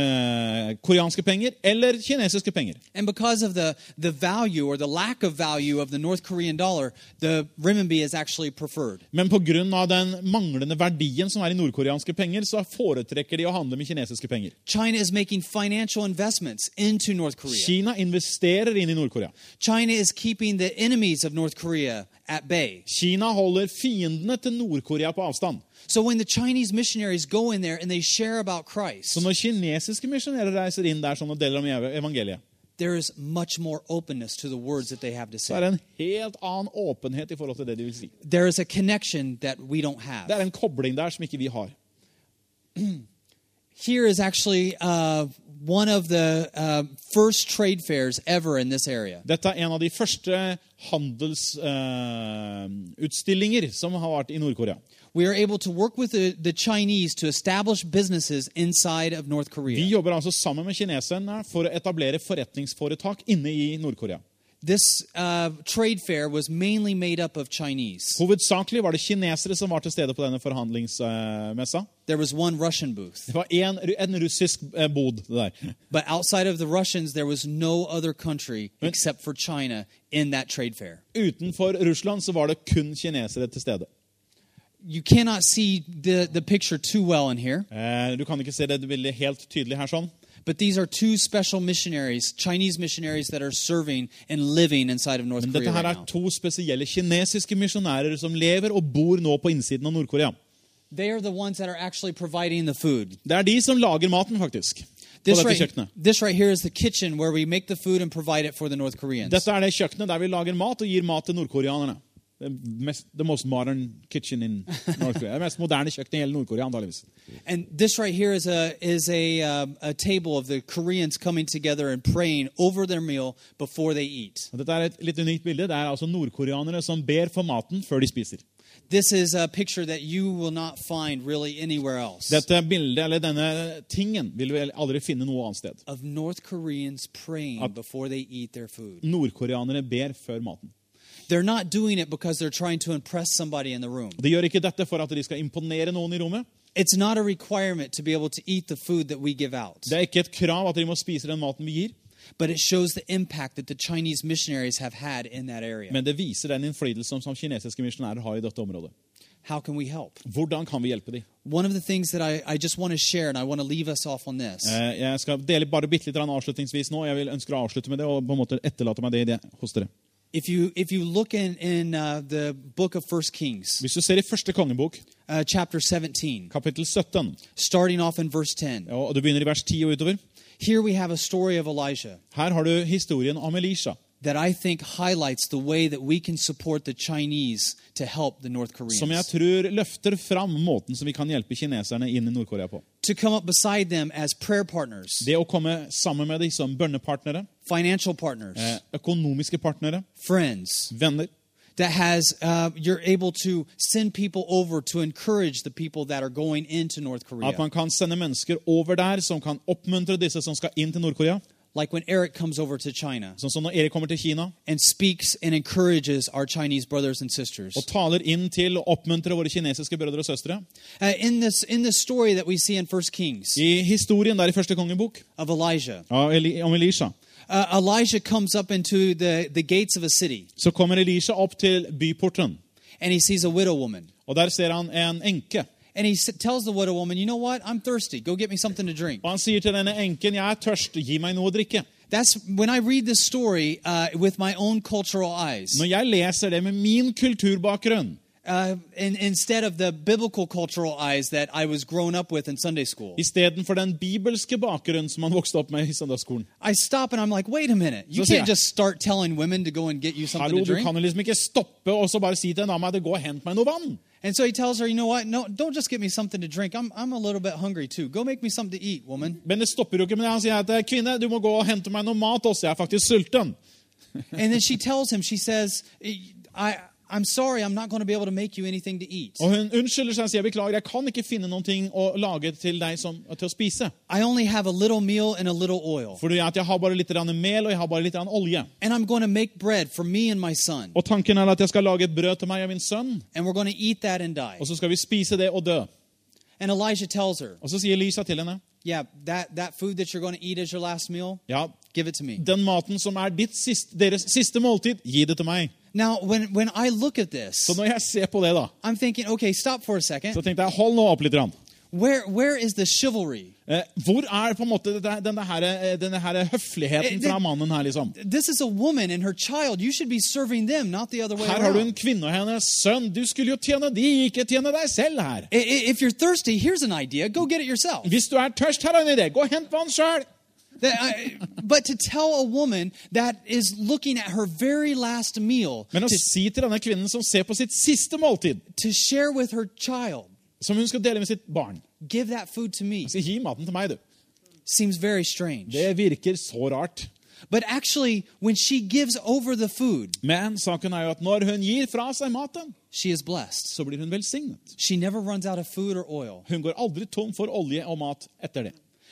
eh, koreanske penger eller kinesiske penger.
And because of the, the value or the lack of value of the North Korean dollar, the renminbi is actually preferred.
Men på grunn av den manglende verdien som er i nordkoreanske penger, så foretrekker de å handle med kinesiske penger.
China is making financial investments into North Korea.
Kina investerer inn i Nord-Korea.
China is keeping the enemies of North Korea at bay.
Kina holder fiendene til Nord-Korea på avstand.
So when the Chinese missionaries go in there and they share about Christ,
Så når kinesiske misjonærer reiser inn der sånn og deler om evangeliet,
there is much more openness to the words that they have to
så er
say.
det en helt annen åpenhet i forhold til det de vil si.
There is a connection that we don't
Det
have.
er en kobling der som ikke vi har.
Here is actually uh, one of the uh, first trade fairs ever in this area.
Dette er en av de første handelsutstillinger som har vært i Nord-Korea.
We are able to work with the, the Chinese to establish businesses inside of North
Vi
Korea.
jobber altså sammen med kineserne for å etablere forretningsforetak inne i Nord-Korea.
This uh, trade fair was mainly made up of Chinese.
Hovedsakelig var det kinesere som var til stede på denne forhandlingsmessa.
There was one Russian booth.
Det var en, en russisk eh, bod det der.
But outside of the Russians, there was no other country except for China in that trade fair.
Utenfor Russland så var det kun kinesere til stede.
You cannot see the, the picture too well in here.
Eh, du kan ikke se det bildet helt tydelig her sånn.
But these are two special missionaries, Chinese missionaries that are serving and living inside of North
Men
Korea
dette her
right
er
now.
to spesielle kinesiske misjonærer som lever og bor nå på innsiden av Nord-Korea.
They are the ones that are actually providing the food.
Det er de som lager maten, faktisk. På
This
dette
right,
kjøkkenet.
this right here is the kitchen where we make the food and provide it for the North Koreans.
Dette er det kjøkkenet der vi lager mat og gir mat til nordkoreanerne. The, mest, the most modern kitchen in North Korea. Det mest moderne kjøkkenet i hele Nord-Korea, antageligvis.
And this right here is a is a um, a table of the Koreans coming together and praying over their meal before they eat.
Og dette er et litt unikt bilde. Det er altså nordkoreanere som ber for maten før de spiser.
This is a picture that you will not find really anywhere else.
Dette bildet, eller denne tingen, vil vi aldri finne noe annet sted.
Of North Koreans praying
At-
before they eat their food.
Nordkoreanere ber før maten.
They're not doing it because they're trying to impress somebody in the room.
De gjør ikke dette for at de skal imponere noen i rommet.
It's not a requirement to be able to eat the food that we give out.
Det er ikke et krav at de må spise den maten vi gir,
But it shows the impact that the Chinese missionaries have had in that area.
men det viser den innflytelsen som kinesiske misjonærer har i dette området.
How can we help?
Hvordan kan vi hjelpe dem?
One of the things that I, I just want to share, and I want to leave us off on this.
Eh, Jeg skal dele bare bitte litt avslutningsvis nå. Jeg vil ønske å avslutte med det og på en måte etterlate meg det, i det hos dere.
If you if you look in in uh, the book of First Kings,
Hvis du ser i første kongebok,
uh, chapter seventeen,
kapittel sytten,
starting off in verse ten,
og du begynner i vers ti og utover,
here we have a story of Elijah
her har du historien om Elisha,
that I think highlights the way that we can support the Chinese to help the North
som jeg
Koreans.
tror løfter fram måten som vi kan hjelpe kineserne inn i Nord-Korea på.
To come up beside them as prayer partners,
Det å komme sammen med dem som bønnepartnere,
financial partners,
eh, økonomiske partnere,
friends,
venner,
that has uh, you're able to send people over to encourage the people that are going into North
at
Korea.
man kan sende mennesker over der som kan oppmuntre disse som skal inn til Nord-Korea.
Like when Eric comes over to China
Sånn som når Erik kommer til Kina
and speaks and encourages our Chinese brothers and sisters.
og taler inn til å oppmuntre våre kinesiske brødre og søstre.
Uh, in this in this story that we see in First Kings
I historien der i første kongebok
of Elijah,
av Eli- om Elisha,
uh, Elijah comes up into the, the gates of a city
så kommer Elisha opp til byporten,
and he sees a widow woman.
og der ser han en enke.
And he s- tells the widow woman, you know what? I'm thirsty. Go get me something to drink.
Og han sier til denne enken, jeg er tørst, gi meg noe å drikke.
That's when I read this story uh, with my own cultural eyes.
Når jeg leser det med min kulturbakgrunn,
Uh, in, instead of the biblical cultural eyes that I was grown up with in Sunday school.
istedenfor den bibelske bakgrunnen som han vokste opp med i søndagsskolen.
I stop and I'm like, wait a minute. You
Så sier
can't
jeg,
just start telling women to go and get you something
Hallo,
to
du
drink.
kan jo liksom ikke stoppe og så bare si til en dame at gå og hent meg noe vann.
And so he tells her, you know what? No, don't just get me something to drink. I'm, I'm a little bit hungry too. Go make me something to eat, woman.
Men det stopper jo ikke med det. Han sier at kvinne, du må gå og hente meg noe mat også, jeg er faktisk sulten.
And then she tells him, she says, I, I'm sorry, I'm not going to be able to make you anything to eat.
Og hun unnskylder seg og sier, beklager, jeg kan ikke finne noen ting å lage til deg som, til å spise.
I only have a little meal and a little oil.
Fordi at jeg har bare litt grann mel, og jeg har bare litt grann olje.
And I'm going to make bread for me and my son.
Og tanken er at jeg skal lage et brød til meg og min sønn,
And we're going to eat that and die.
og så skal vi spise det og dø.
And Elijah tells her,
Og så sier Lisa til henne,
yeah, that, that food that you're going to eat as your last meal,
ja,
give it to me.
den maten som er ditt siste, deres siste måltid, gi det til meg.
Now, when, when I look at this,
Så når jeg ser på det da,
I'm thinking, okay, stop for a second.
så tenkte jeg, hold nå opp litt grann.
Where, where is the chivalry?
Eh, hvor er på en måte denne, denne, her, eh, denne her høfligheten fra mannen her, liksom?
This is a woman and her child. You should be serving them, not the other way
Her har du en
around.
kvinne og hennes sønn. Du skulle jo tjene de, ikke tjene deg selv her.
I- i- If you're thirsty, here's an idea. Go get it yourself.
Hvis du er tørst, her er en idé. Gå og hent vann selv.
That I- But to tell a woman that is looking at her very last meal
Men å
to,
si til denne kvinnen som ser på sitt siste måltid,
to share with her child,
som hun skal dele med sitt barn,
give that food to me,
så gi maten til meg, du.
seems very strange.
Det virker så rart.
But actually, when she gives over the food,
Men saken er jo at når hun gir fra seg maten,
she is blessed.
så blir hun velsignet.
She never runs out of food or oil.
Hun går aldri tom for olje og mat etter det.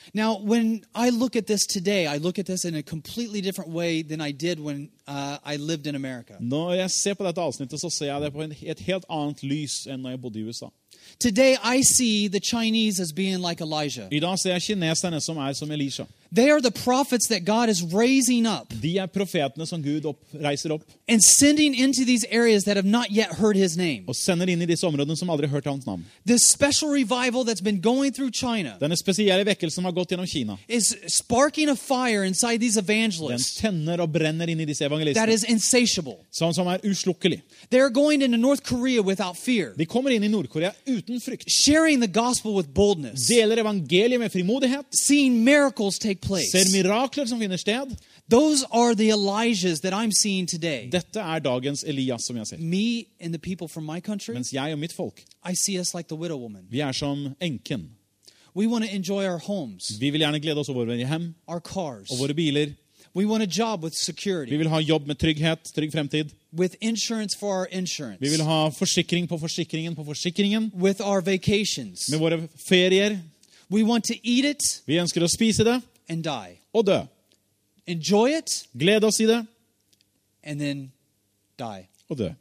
Now, when I look at this today, I look at this in a completely different way than I did when uh, I lived in America.
Når jeg ser på dette avsnittet, så ser jeg det på en, et helt annet lys enn når jeg bodde i U S A.
Today, I see the Chinese as being like Elijah.
I dag ser jeg kineserne som er som Elisha.
They are the prophets that God is raising up
De er profetene som Gud opp, reiser opp
and sending into these areas that have not yet heard his name.
og sender inn i disse områdene som aldri har hørt hans navn.
This special revival that's been going through China
Denne spesielle vekkelsen som har gått gjennom Kina,
is sparking a fire inside these
den
evangelists
tenner og brenner inn i disse
that
evangelistene,
is insatiable.
sånn som er uslukkelig.
They're going into North Korea without fear,
De kommer inn i Nord-Korea uten frykt,
sharing the gospel with boldness,
deler evangeliet med frimodighet,
seeing miracles take place.
ser mirakler som finner sted.
Those are the Elijahs that I'm seeing today.
Dette er dagens Elias som jeg ser.
Me and the people from my country,
Mens jeg og mitt folk,
I see us like the widow woman.
vi er som enken.
We want to enjoy our homes,
Vi vil gjerne glede oss over våre hjem
our cars.
og våre biler.
We want a job with
Vi
security,
vil ha jobb med trygghet, trygg fremtid.
with insurance for our insurance,
Vi vil ha forsikring på forsikringen på forsikringen.
with our vacations.
Med våre ferier.
We want to eat it
Vi ønsker å spise det
and die.
og dø.
Enjoy it
Glede oss i det
and then die.
og dø.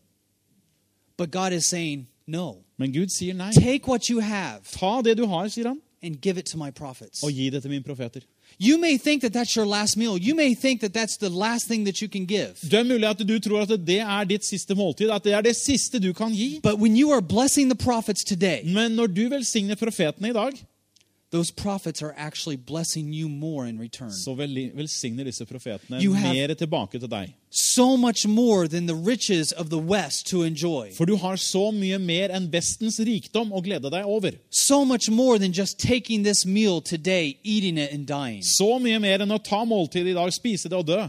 But God is saying, no.
Men Gud sier nei.
Take what you have
Ta det du har, sier han,
and give it to my prophets.
og gi det til mine profeter.
You may think that that's your last meal. You may think that that's the last thing that you can give.
Det er mulig at du tror at det er ditt siste måltid, at det er det siste du kan gi.
But when you are blessing the prophets today,
Men når du velsigner profetene i dag,
those prophets are actually blessing you more in return.
så vel- velsigner disse profetene
You have-
mer tilbake til deg.
So much more than the riches of the West to enjoy.
For du har så mye mer enn vestens rikdom å glede deg over.
So much more than just taking this meal today, eating it, and dying.
Så mye mer enn å ta måltid i dag, spise det og dø.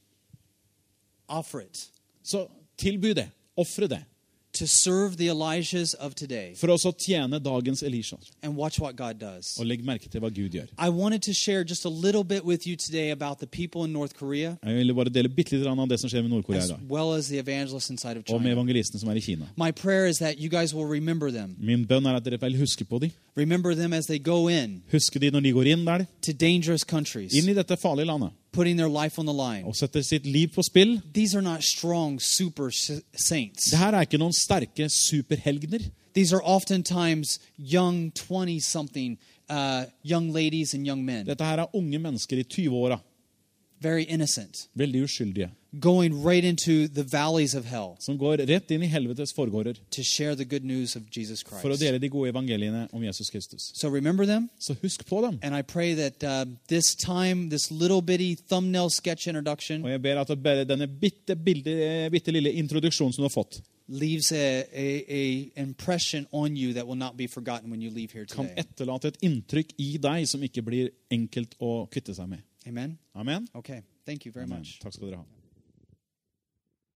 Offer it
Så tilby det, ofre det,
to serve the Elijahs of today
for også å tjene dagens Elisha.
and watch what God does.
Og legg merke til hva Gud gjør.
I wanted to share just a little bit with you today about the people in North Korea
Jeg vil bare dele bitte litt av det som skjer med Nord-Korea i
as
dag,
well as the evangelists inside of
og med
China.
evangelistene som er i Kina.
My prayer is that you guys will remember them.
Min bønn er at dere vil huske på dem.
Remember them as they go in
Huske de når de går inn der,
to dangerous countries,
inn i dette farlige landet,
putting their life on the line.
og setter sitt liv på spill.
These are not strong super s- saints.
Det her er ikke noen sterke superhelgener.
These are oftentimes young twenty-something uh, young ladies and young men,
Dette her er unge mennesker i tyve-åra,
very innocent,
veldig uskyldige,
going right into the valleys of hell
som går rett inn i helvetes forgårder
to share the good news of Jesus
for å
Christ.
dele de gode evangeliene om Jesus Kristus.
So remember them,
Så husk på dem.
and I pray that uh, this time, this little bitty thumbnail sketch
Og
introduction
jeg ber at bare denne bitte, bilde, bitte lille introduksjonen som du har fått,
leaves a, a, a impression on you that will not be forgotten when you leave here
kan
today.
etterlate et inntrykk i deg som ikke blir enkelt å kvitte seg med.
Amen?
Amen.
Okay. Thank you very
Amen.
much.
Takk skal dere ha.